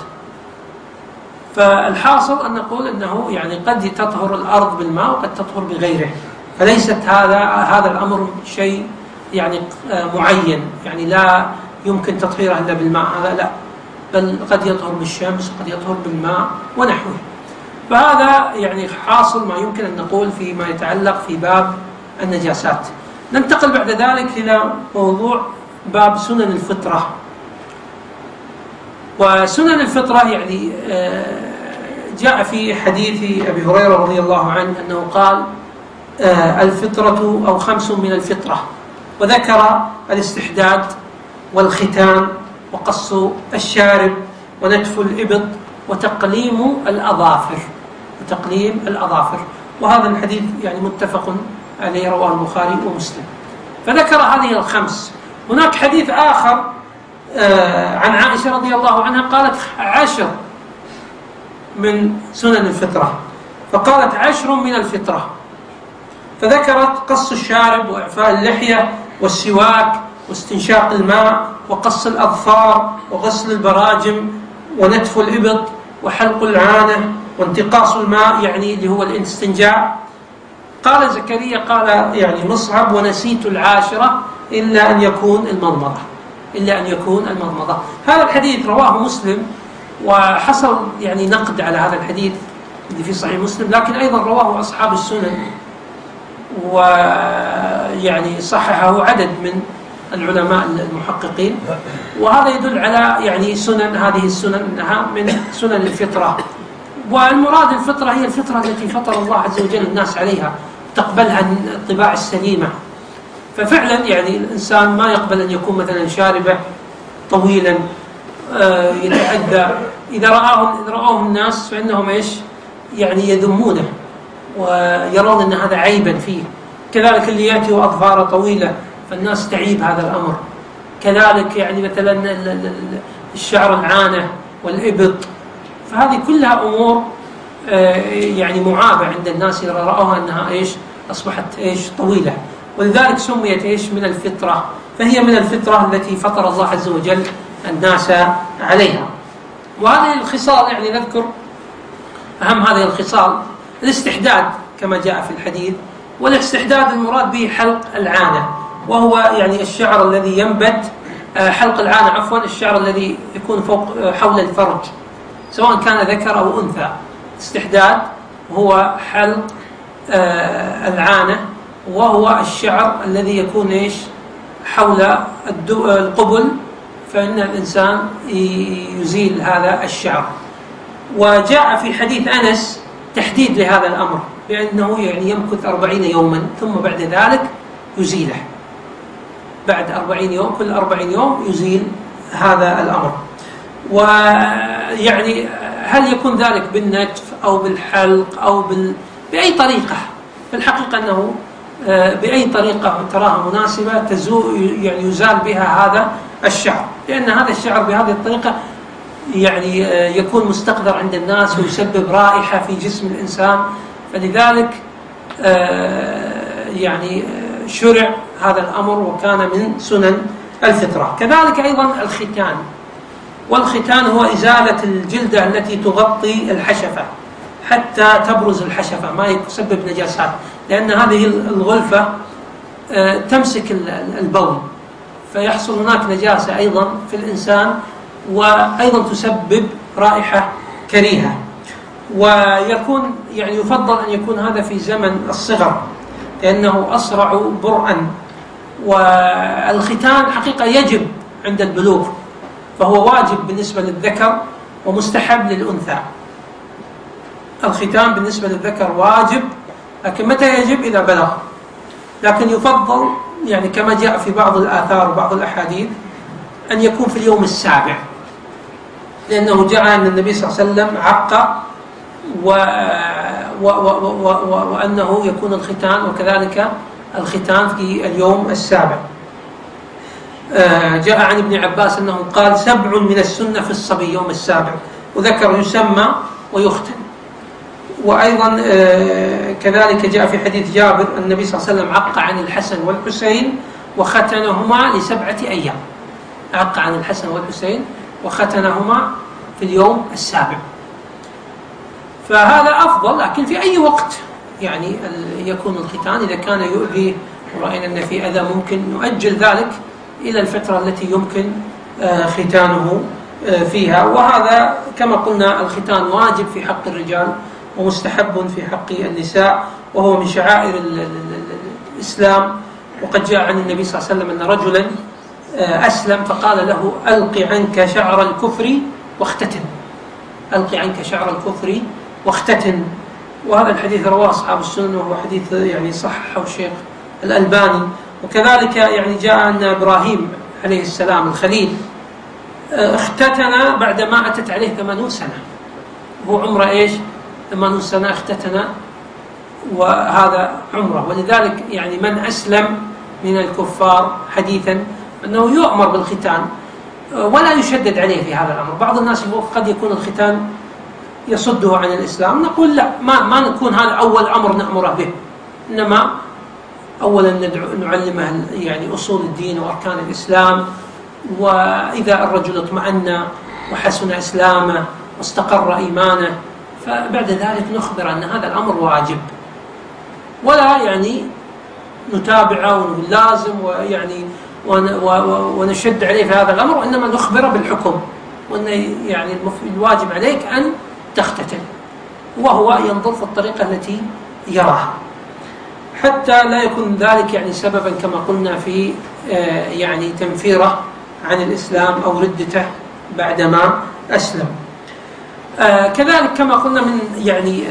فالحاصل أن نقول أنه يعني قد تطهر الأرض بالماء وقد تطهر بغيره، فليست هذا هذا الأمر شيء يعني آه معين، يعني لا يمكن تطهيره إلا بالماء، هذا لا، بل قد يطهر بالشمس وقد يطهر بالماء ونحوه. فهذا يعني حاصل ما يمكن أن نقول فيما يتعلق في باب النجاسات. ننتقل بعد ذلك إلى موضوع باب سنن الفطرة. وسنن الفطرة يعني جاء في حديث أبي هريرة رضي الله عنه أنه قال الفطرة أو خمس من الفطرة، وذكر الاستحداد والختان وقص الشارب ونتف الإبط وتقليم الأظافر وتقليم الأظافر وهذا الحديث يعني متفق عليه، رواه البخاري ومسلم. فذكر هذه الخمس. هناك حديث آخر عن عائشة رضي الله عنها قالت عشر من سنن الفطرة، فقالت عشر من الفطرة، فذكرت قص الشارب وإعفاء اللحية والسواك واستنشاق الماء وقص الأظفار وغسل البراجم ونتف الإبط وحلق العانة وانتقاص الماء يعني اللي هو الاستنجاء. قال زكريا قال يعني مصعب ونسيت العاشرة إلا أن يكون المضمضة إلا أن يكون المضمضة. هذا الحديث رواه مسلم، وحصل يعني نقد على هذا الحديث اللي في صحيح مسلم، لكن أيضا رواه أصحاب السنن ويعني صححه عدد من العلماء المحققين، وهذا يدل على يعني سنن هذه السنن أنها من سنن الفطرة. والمراد الفطرة هي الفطرة التي فطر الله عز وجل الناس عليها، تقبلها الطباع السليمة. ففعلا يعني الإنسان ما يقبل أن يكون مثلا شاربه طويلا يتعدى، إذا رآه رآه الناس فإنهم إيش يعني يذمونه، ويرون أن هذا عيبا فيه. كذلك اللي يأتي وأظفاره طويلة فالناس تعيب هذا الأمر. كذلك يعني مثلا الشعر العانة والإبط، فهذه كلها أمور يعني معابة عند الناس إذا رأوها أنها إيش أصبحت إيش طويلة، ولذلك سميت إيش من الفطرة، فهي من الفطرة التي فطر الله عز وجل الناس عليها. وهذه الخصال يعني نذكر أهم هذه الخصال. الاستحداد كما جاء في الحديث، والاستحداد المراد به حلق العانة، وهو يعني الشعر الذي ينبت، حلق العانة عفوا الشعر الذي يكون فوق حول الفرج سواء كان ذكر أو أنثى. استحداد هو حلق العانة، وهو الشعر الذي يكون إيش حول القبل، فإن الإنسان يزيل هذا الشعر. وجاء في حديث أنس تحديد لهذا الأمر بأنه يعني يمكث أربعين يوما ثم بعد ذلك يزيله، بعد أربعين يوم كل أربعين يوم يزيل هذا الأمر. ويعني هل يكون ذلك بالنتف أو بالحلق أو بال... بأي طريقة؟ في الحقيقة أنه بأي طريقة تراها مناسبة تزول يعني يزال بها هذا الشعر، لأن هذا الشعر بهذه الطريقة يعني يكون مستقذر عند الناس ويسبب رائحة في جسم الإنسان، فلذلك يعني شرع هذا الأمر وكان من سنن الفطرة. كذلك أيضا الختان، والختان هو إزالة الجلدة التي تغطي الحشفة حتى تبرز الحشفة ما يسبب نجاسات، لأن هذه الغلفة تمسك البول فيحصل هناك نجاسة أيضا في الإنسان، وأيضا تسبب رائحة كريهة. ويكون يعني يفضل أن يكون هذا في زمن الصغر لأنه أسرع برءا. والختان حقيقة يجب عند البلوغ، فهو واجب بالنسبة للذكر ومستحب للأنثى. الختان بالنسبة للذكر واجب، لكن متى يجب؟ إذا بلغ. لكن يفضل يعني كما جاء في بعض الآثار وبعض الأحاديث أن يكون في اليوم السابع، لأنه جاء أن النبي صلى الله عليه وسلم عق و... و... و... و... و... وأنه يكون الختان وكذلك الختان في اليوم السابع. جاء عن ابن عباس أنه قال سبع من السنة في الصبي يوم السابع، وذكر يسمى ويختن. وأيضا كذلك جاء في حديث جابر النبي صلى الله عليه وسلم عق عن الحسن والحسين وختنهما لسبعة أيام، عق عن الحسن والحسين وختنهما في اليوم السابع. فهذا أفضل، لكن في أي وقت يعني يكون الختان. إذا كان يؤذي ورأينا أن في أذى ممكن نؤجل ذلك إلى الفترة التي يمكن ختانه فيها. وهذا كما قلنا الختان واجب في حق الرجال ومستحب في حق النساء، وهو من شعائر الإسلام. وقد جاء عن النبي صلى الله عليه وسلم أن رجلا أسلم فقال له ألق عنك شعر الكفر واختتن، ألق عنك شعر الكفر واختتن. وهذا الحديث رواه أصحاب السنن، وهو حديث يعني صححه الشيخ الألباني. وكذلك يعني جاء أن إبراهيم عليه السلام الخليل اختتن بعدما أتت عليه ثمانون سنة، هو عمره إيش ثمانون سنة اختتن، وهذا عمره. ولذلك يعني من أسلم من الكفار حديثا أنه يؤمر بالختان ولا يشدد عليه في هذا الأمر. بعض الناس قد يكون الختان يصده عن الإسلام، نقول لا، ما, ما نكون هذا أول أمر نأمره به، إنما أولا نعلمه يعني أصول الدين وأركان الإسلام، وإذا الرجل اطمأن وحسن إسلامه واستقر إيمانه فبعد ذلك نخبر أن هذا الأمر واجب، ولا يعني نتابعه ونقول لازم ويعني ونشد عليه في هذا الأمر، وإنما نخبره بالحكم، وأن يعني الواجب عليك أن تختتن، وهو ينظر في الطريقة التي يراها، حتى لا يكون ذلك يعني سببا كما قلنا في يعني تنفيره عن الإسلام أو ردته بعدما أسلم. كذلك كما قلنا من يعني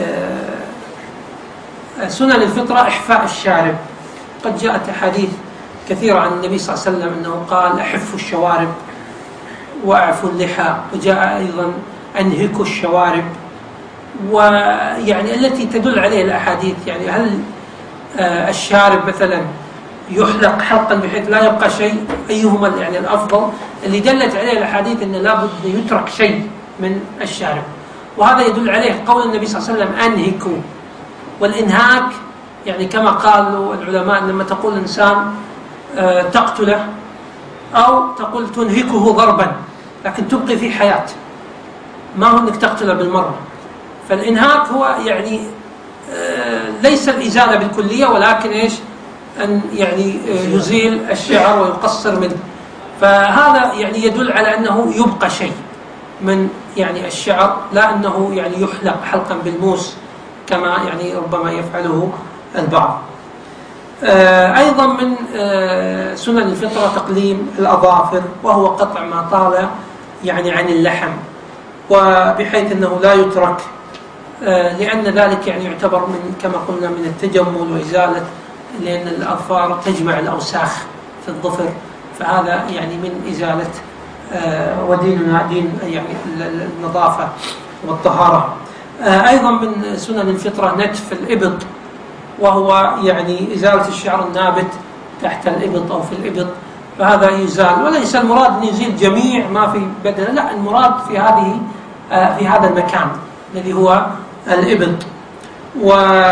سنن الفطرة إحفاء الشارب. قد جاءت أحاديث كثيرة عن النبي صلى الله عليه وسلم أنه قال أحفوا الشوارب وأعفوا اللحى، وجاء أيضا أنهكوا الشوارب ويعني التي تدل عليه الأحاديث. يعني هل الشارب مثلا يحلق حلقا بحيث لا يبقى شيء، أيهما يعني الأفضل؟ اللي دلت عليه الأحاديث أن لابد يترك شيء من الشارب، وهذا يدل عليه قول النبي صلى الله عليه وسلم أنهكوا. والإنهاك يعني كما قالوا العلماء لما تقول إنسان تقتله أو تقول تنهكه ضربا لكن تبقي في حياة، ما هو أنك تقتله بالمرة. فالإنهاك هو يعني ليس الإزالة بالكلية، ولكن إيش؟ أن يعني يزيل الشعر ويقصر منه. فهذا يعني يدل على أنه يبقى شيء من يعني الشعر، لا أنه يعني يحلق حلقا بالموس كما يعني ربما يفعله البعض. أيضا من سنن الفطرة تقليم الأظافر، وهو قطع ما طال يعني عن اللحم، وبحيث أنه لا يترك، لأن ذلك يعني يعتبر من كما قلنا من التجمل وإزالة، لأن الأظفار تجمع الأوساخ في الظفر، فهذا يعني من إزالة. وديننا دين يعني النظافة والطهارة. أيضا من سنن الفطرة نتف الإبط، وهو يعني إزالة الشعر النابت تحت الإبط أو في الإبط، فهذا يزال. وليس المراد أن يزيل جميع ما في بدنه، لا، المراد في هذه في هذا المكان الذي هو الإبط. و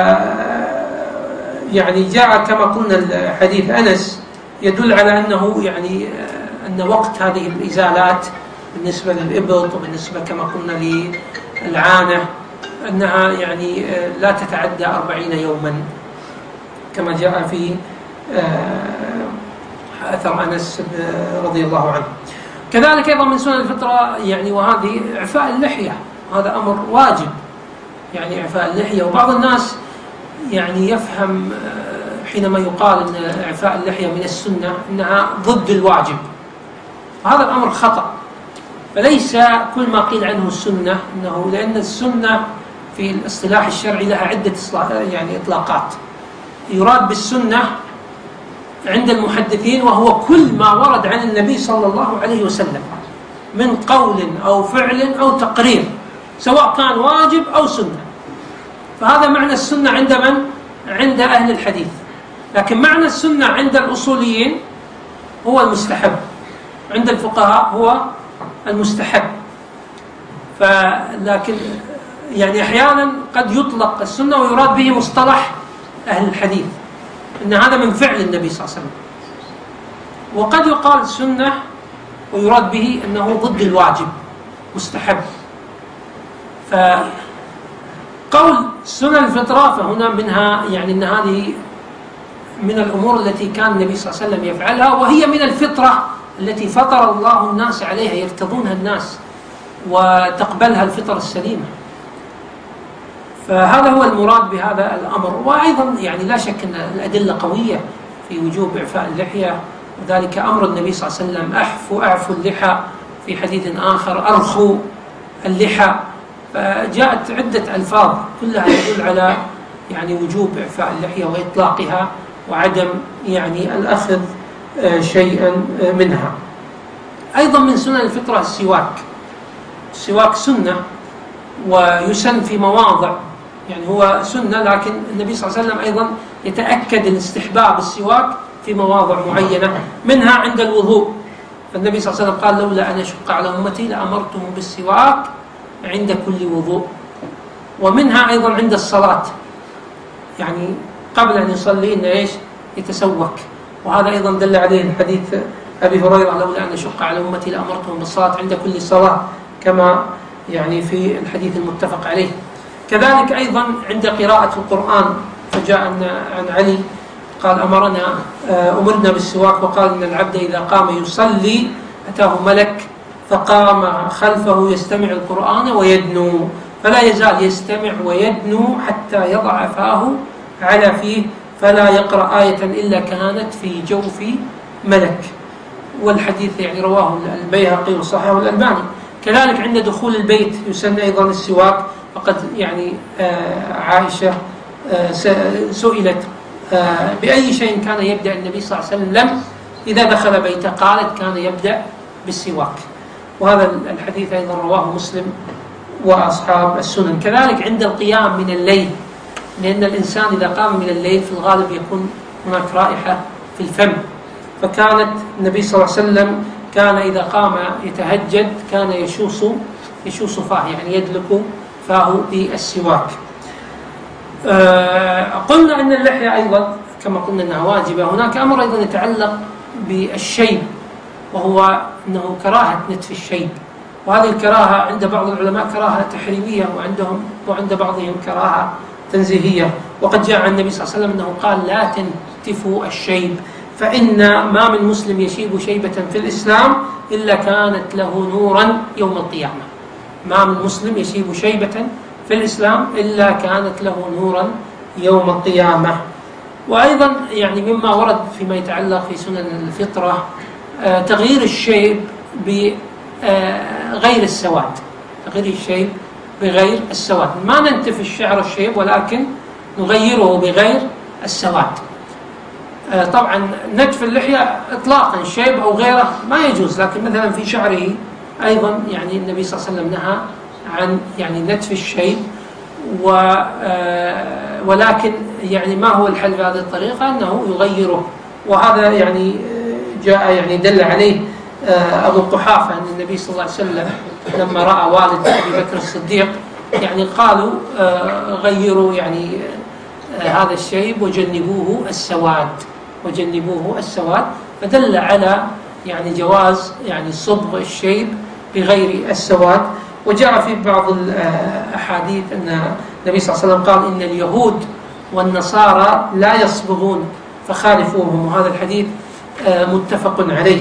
يعني جاء كما قلنا حديث أنس يدل على أنه يعني أن وقت هذه الإزالات بالنسبة للإبط وبالنسبة كما قلنا للعانة أنها يعني لا تتعدى أربعين يوما كما جاء في أثر أنس رضي الله عنه. كذلك أيضا من سنن الفطرة يعني وهذه إعفاء اللحية، هذا أمر واجب، يعني إعفاء اللحية. وبعض الناس يعني يفهم حينما يقال أن إعفاء اللحية من السنة أنها ضد الواجب، هذا الأمر خطأ. فليس كل ما قيل عنه السنة أنه، لأن السنة في الاصطلاح الشرعي لها عدة يعني إطلاقات. يراد بالسنة عند المحدثين وهو كل ما ورد عن النبي صلى الله عليه وسلم من قول أو فعل أو تقرير، سواء كان واجب أو سنة، فهذا معنى السنة عند من؟ عند أهل الحديث. لكن معنى السنة عند الأصوليين هو المستحب، عند الفقهاء هو المستحب. فلكن يعني أحيانا قد يطلق السنة ويراد به مصطلح أهل الحديث إن هذا من فعل النبي صلى الله عليه وسلم، وقد يقال السنة ويراد به أنه ضد الواجب مستحب. فقول سنن الفطرة فهنا منها يعني أن هذه من الأمور التي كان النبي صلى الله عليه وسلم يفعلها، وهي من الفطرة التي فطر الله الناس عليها، يرتضونها الناس وتقبلها الفطر السليمة. فهذا هو المراد بهذا الأمر. وأيضا يعني لا شك أن الأدلة قوية في وجوب إعفاء اللحية، وذلك أمر النبي صلى الله عليه وسلم أحفوا أعفوا اللحى، في حديث آخر أرخوا اللحى. فجاءت عدة ألفاظ كلها تدل على يعني وجوب إعفاء اللحية وإطلاقها وعدم يعني الأخذ شيئا منها. أيضا من سنن الفطرة السواك. السواك سنة ويسن في مواضع، يعني هو سنة، لكن النبي صلى الله عليه وسلم أيضا يتأكد الاستحباب السواك في مواضع معينة، منها عند الوضوء. فالنبي صلى الله عليه وسلم قال لولا أن أشق على أمتي لأمرتهم بالسواك عند كل وضوء. ومنها أيضا عند الصلاة، يعني قبل أن يصلي إن إيش يتسوك، وهذا أيضا دل عليه الحديث أبي هريرة لولا أن أشق على أمتي لأمرتهم بالصلاة عند كل صلاة، كما يعني في الحديث المتفق عليه. كذلك أيضا عند قراءة القرآن، فجاء عن علي قال أمرنا أمرنا بالسواك، وقال إن العبد إذا قام يصلي أتاه ملك فقام خلفه يستمع القرآن ويدنو، فلا يزال يستمع ويدنو حتى يضع فاه على فيه، فلا يقرأ آية إلا كانت في جوف ملك. والحديث يعني رواه البيهقي وصححه الألباني. كذلك عند دخول البيت يسن أيضا السواك، وقد يعني عائشة سئلت بأي شيء كان يبدأ النبي صلى الله عليه وسلم إذا دخل بيته، قالت كان يبدأ بالسواك. وهذا الحديث أيضا رواه مسلم وأصحاب السنن. كذلك عند القيام من الليل، لأن الإنسان إذا قام من الليل في الغالب يكون هناك رائحة في الفم، فكانت النبي صلى الله عليه وسلم كان إذا قام يتهجد كان يشوص يشوص فاه، يعني يدلك فاه بالسواك. أه قلنا أن اللحية أيضا كما قلنا أنها واجبة. هناك أمر أيضا يتعلق بالشيب، وهو أنه كراهة نتف الشيب، وهذه الكراهة عند بعض العلماء كراهة تحريمية، وعندهم وعند بعضهم كراهة تنزيهية. وقد جاء عن النبي صلى الله عليه وسلم أنه قال لا تنتفوا الشيب، فإن ما من مسلم يشيب شيبة في الإسلام إلا كانت له نورا يوم القيامة. ما من مسلم يشيب شيبة في الإسلام إلا كانت له نورا يوم القيامة. وأيضا يعني مما ورد فيما يتعلق في سنن الفطرة آه تغيير الشيب بغير السواد، تغيير الشيب بغير السواد. ما ننتف الشعر الشيب ولكن نغيره بغير السواد. آه طبعا نتف اللحية إطلاقا شيب أو غيره ما يجوز، لكن مثلا في شعره أيضا يعني النبي صلى الله عليه وسلم نهى عن يعني نتف الشيب، و آه ولكن يعني ما هو الحل بهذه الطريقة؟ أنه يغيره. وهذا يعني جاء يعني دل عليه آه أبو قحافة أن النبي صلى الله عليه وسلم لما رأى والد أبي بكر الصديق يعني قالوا آه غيروا يعني آه هذا الشيب وجنبوه السواد وجنبوه السواد فدل على يعني جواز يعني صبغ الشيب بغير السواد. وجاء في بعض الأحاديث أن النبي صلى الله عليه وسلم قال إن اليهود والنصارى لا يصبغون فخالفوهم، وهذا الحديث متفق عليه.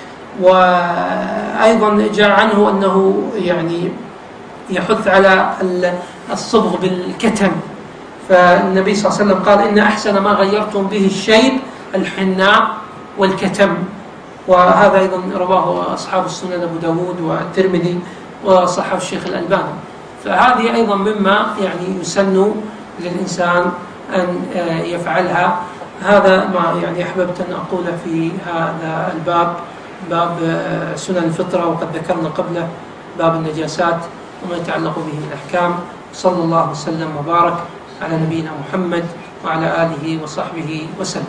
وأيضا جاء عنه أنه يعني يحث على الصبغ بالكتم، فالنبي صلى الله عليه وسلم قال إن أحسن ما غيرتم به الشيب الحناء والكتم. وهذا أيضا رواه أصحاب السنن أبو داود والترمذي وصححه الشيخ الألباني. فهذه أيضا مما يعني يسن للإنسان أن يفعلها. هذا ما يعني أحببت أن أقوله في هذا الباب، باب سنن الفطرة، وقد ذكرنا قبله باب النجاسات وما يتعلق به من الأحكام. صلى الله وسلم وبارك على نبينا محمد وعلى آله وصحبه وسلم.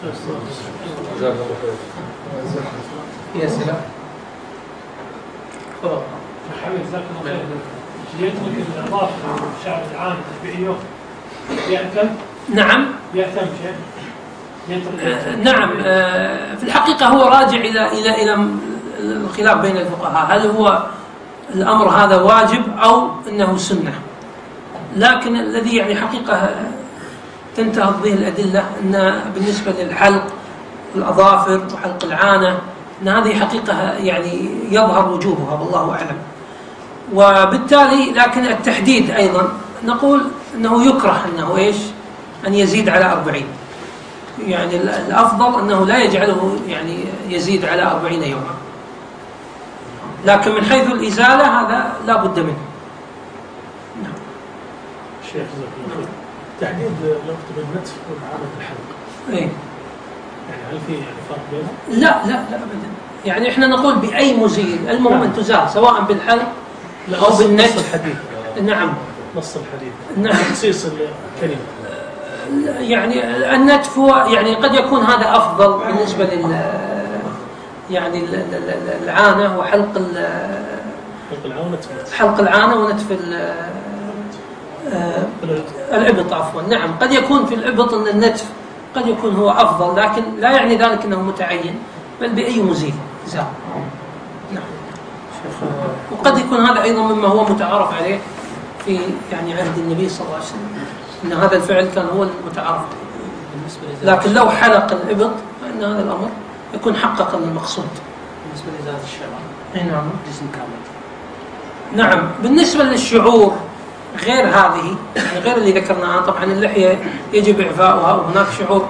يا سلام. محمد جزاك الله خير. يترك الإضافة والشعر العام تتبعيه يأتم؟ نعم يأتم شيء؟ آه نعم. آه في الحقيقة هو راجع إلى إلى إلى الخلاف بين الفقهاء، هل هو الأمر هذا واجب أو أنه سنة. لكن الذي يعني حقيقة تنتهض به الأدلة أن بالنسبة للحلق الأظافر وحلق العانة أن هذه حقيقة يعني يظهر وجوبها والله أعلم. وبالتالي لكن التحديد أيضا نقول أنه يكره أنه إيش أن يزيد على أربعين، يعني الأفضل أنه لا يجعله يعني يزيد على أربعين يوما، لكن من حيث الإزالة هذا لا بد منه. نعم. شيخ زكي تحديد وقت النتف وعادة الحلق. إيه. يعني هل في يعني فرق بينهم؟ لا لا لا أبدا. يعني إحنا نقول بأي مزيل، المهم أن تزال سواء بالحلق أو بالنتف. نص الحديث. نعم. نص الحديث. نعم. تخصيص الكلمة. يعني النتف هو يعني قد يكون هذا أفضل بالنسبة لل يعني العانة وحلق حلق العانة ونتف حلق العانة ونتف الإبط عفوا. نعم قد يكون في الإبط أن النتف قد يكون هو أفضل، لكن لا يعني ذلك أنه متعين، بل بأي مزيل زال. نعم. وقد يكون هذا أيضا مما هو متعارف عليه في يعني عهد النبي صلى الله عليه وسلم، أن هذا الفعل كان هو المتعارف. لكن لو حلق الإبط فإن هذا الأمر يكون حقق المقصود. بالنسبة لإزالة الشعر. نعم. جسم كامل. نعم. بالنسبة للشعور غير هذه يعني غير اللي ذكرناها، طبعا اللحية يجب إعفاؤها وهناك شعور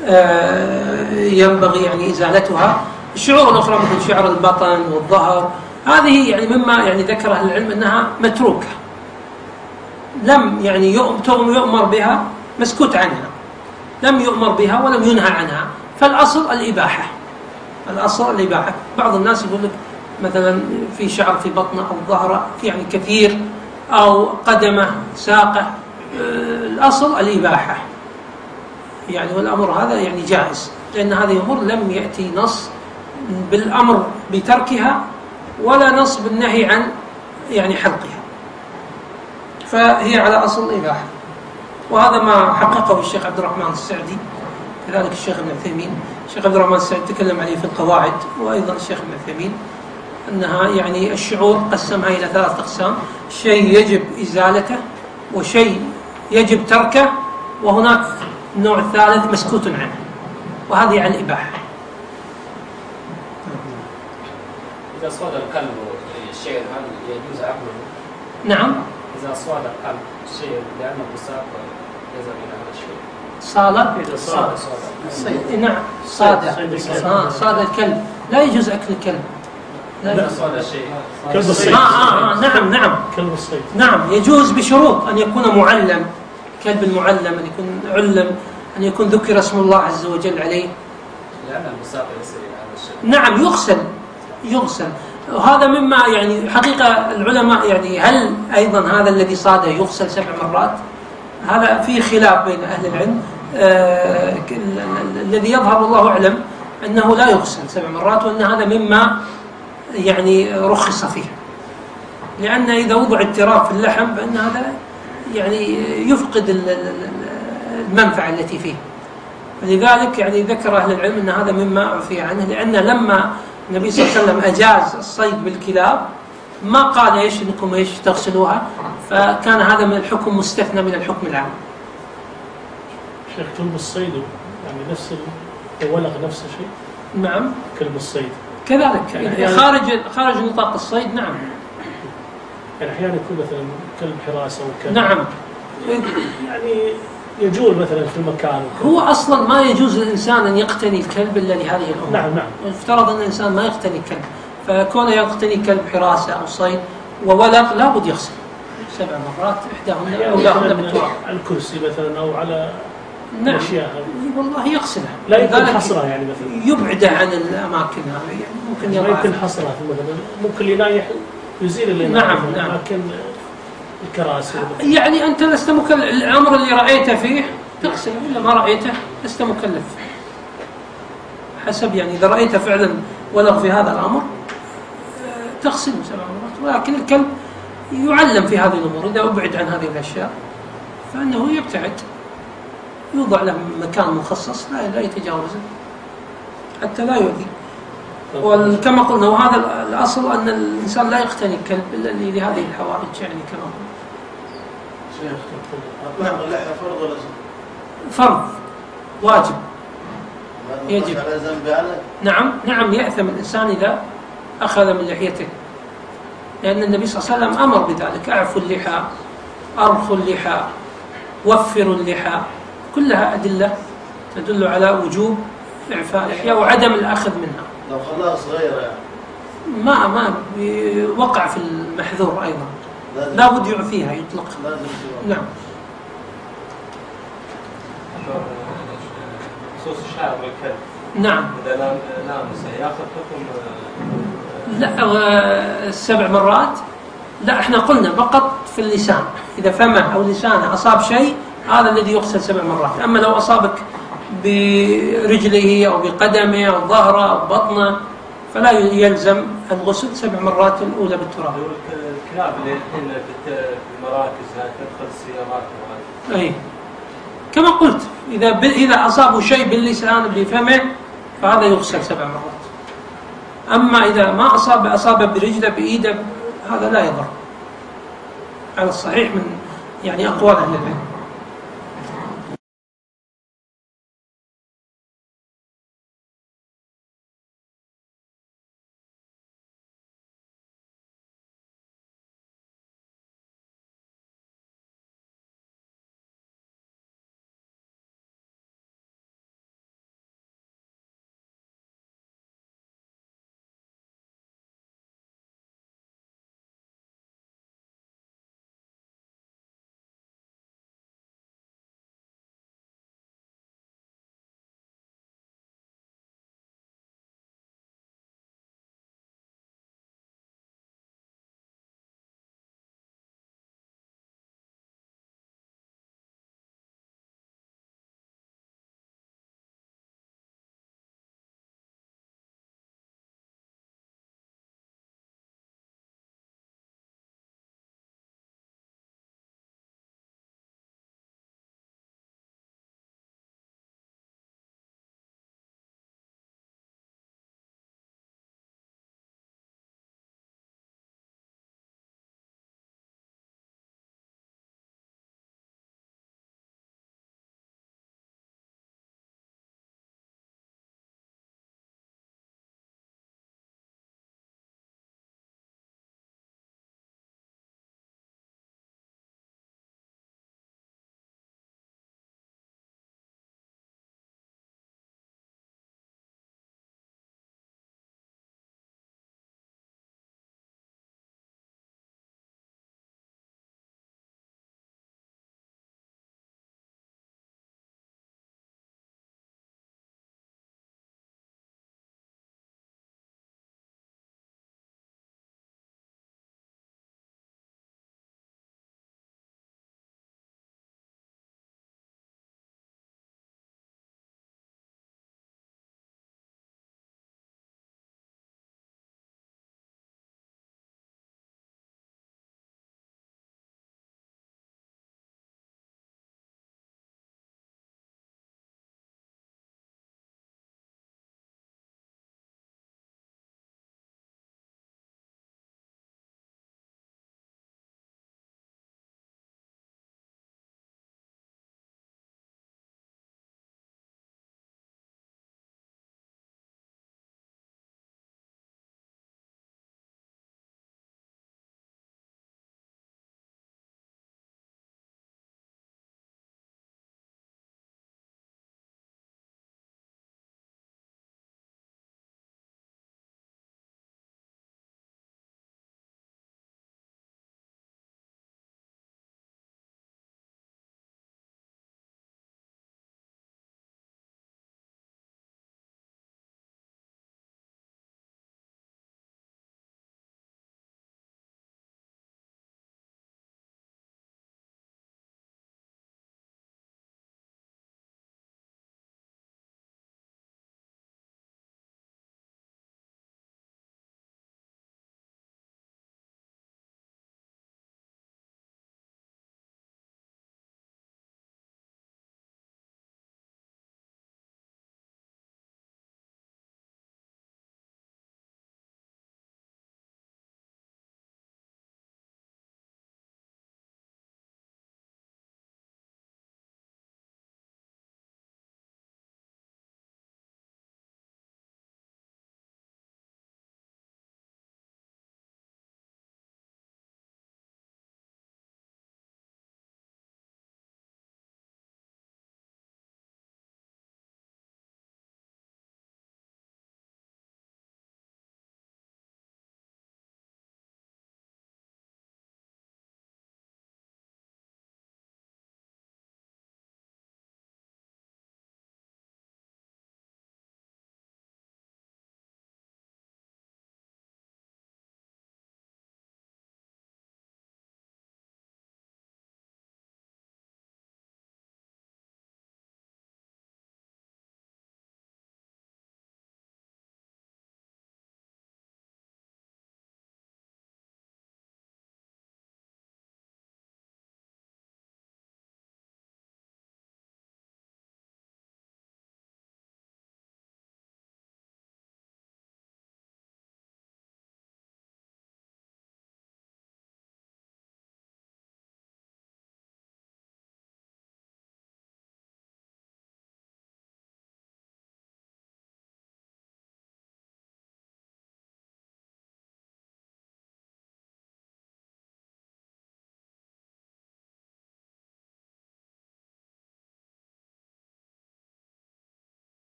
ينبغي يعني إزالتها. الشعور الأخرى مثل شعر البطن والظهر هذه يعني مما يعني ذكر أهل العلم أنها متروكة، لم يعني يؤمر بها، مسكوت عنها، لم يؤمر بها ولم ينهى عنها، فالأصل الإباحة. الأصل الإباحة. بعض الناس يقول لك مثلا في شعر في بطنه أو ظهره يعني كثير أو قدمه ساقه، الأصل الإباحة يعني، والأمر هذا يعني جائز، لأن هذه أمور لم يأتي نص بالأمر بتركها ولا نص بالنهي عن يعني حلقها، فهي على أصل الإباحة. وهذا ما حققه الشيخ عبد الرحمن السعدي، كذلك الشيخ ابن عثيمين. الشيخ عبد الرحمن السعدي تكلم عليه في القواعد، وأيضا الشيخ ابن عثيمين، أنها يعني الشعور قسمها إلى ثلاث أقسام: شيء يجب إزالته، وشيء يجب تركه، وهناك النوع الثالث مسكوت عنه، وهذه عن الإباحة. إذا صاد القلب الشيء هل يجوز عقله؟ نعم. إذا صاد القلب الشيء لأنه بساط يذهب إلى هذا الشيء. صاد إذا صاد صاد نعم صاد آه صاد الكلب لا يجوز أكل الكلب. لا يجوز صاد الشيء. كلب الصيد. آه آه آه نعم نعم. كلب الصيد. نعم يجوز بشروط: أن يكون معلم، كلب المعلم، أن يكون علم، أن يكون ذكر اسم الله عز وجل عليه. لأن البساط يصل إلى هذا الشيء. نعم يغسل يغسل وهذا مما يعني حقيقة العلماء يعني هل أيضا هذا الذي صاده يغسل سبع مرات؟ هذا في خلاف بين أهل العلم. آه الذي يظهر الله أعلم أنه لا يغسل سبع مرات، وأن هذا مما يعني رخص فيه، لأن إذا وضع التراب في اللحم فإن هذا يعني يفقد المنفعة التي فيه. لذلك يعني ذكر أهل العلم أن هذا مما عفي عنه، لأن لما النبي صلى الله عليه وسلم أجاز الصيد بالكلاب ما قال إيش إنكم إيش تغسلوها، فكان هذا من الحكم مستثنى من الحكم العام. شيخ كلب الصيد يعني نفس الولغ نفس الشيء؟ نعم كلب الصيد كذلك يعني خارج خارج نطاق الصيد. نعم يعني أحيانا يكون مثلا كلب حراسة وكلب نعم يعني يجول مثلا في المكان. هو أصلا ما يجوز للإنسان أن يقتني الكلب إلا لهذه الأمور. نعم نعم. يفترض أن الإنسان ما يقتني الكلب، فكونه يقتني كلب حراسة أو صيد وولغ لابد يغسل سبع مرات، إحداهن أولاهن بالتراب. على الكرسي مثلا أو على نعم أشياء والله يغسلها، لا يمكن حصرها يعني مثلا يبعده عن الأماكن هذه يعني ممكن يضع، ما يمكن حصرها مثلا، ممكن لينايح يزيل اللينايح. نعم نعم. لكن الكراسي يعني أنت لست مكلف، الأمر اللي رأيته فيه تغسل، ولا ما رأيته لست مكلف حسب يعني. إذا رأيت فعلا ولغ في هذا الأمر تغسله سبع مرات، ولكن الكلب يعلم في هذه الأمور. إذا أبعد عن هذه الأشياء فإنه يبتعد، يوضع له مكان مخصص لا لا يتجاوزه حتى لا يؤذي. وكما قلنا وهذا الأصل أن الإنسان لا يقتني الكلب إلا لهذه الحوائج يعني. كما قلنا شيخ أطلاق اللحية فرض ولا سنة؟ فرض واجب يجب. على ذنب على؟ نعم نعم يأثم الإنسان إذا أخذ من لحيته، لأن النبي صلى الله عليه وسلم أمر بذلك: أعفوا اللحى، أرخوا اللحى، وفروا اللحى، كلها أدلة تدل على وجوب إعفاء اللحية وعدم الأخذ منها. لو خلاها صغيرة يعني ما ما وقع في المحذور أيضا، لا بد يعفيها يطلق. نعم. خصوص الشعر والكلب. نعم. إذا لامس يأخذ حكم. لا السبع مرات لا، احنا قلنا فقط في اللسان، إذا فمه أو لسانه أصاب شيء هذا الذي يغسل سبع مرات. أما لو أصابك برجله أو بقدمه أو ظهره أو بطنه فلا يلزم الغسل سبع مرات الأولى بالتراب. الكلاب اللي الحين في المراكز تدخل السيارات أي كما قلت إذا ب... إذا أصابوا شيء باللسان بفمه فهذا يغسل سبع مرات. أما إذا ما أصاب أصاب برجله بإيده هذا لا يضر على الصحيح من يعني أقوال أهل العلم.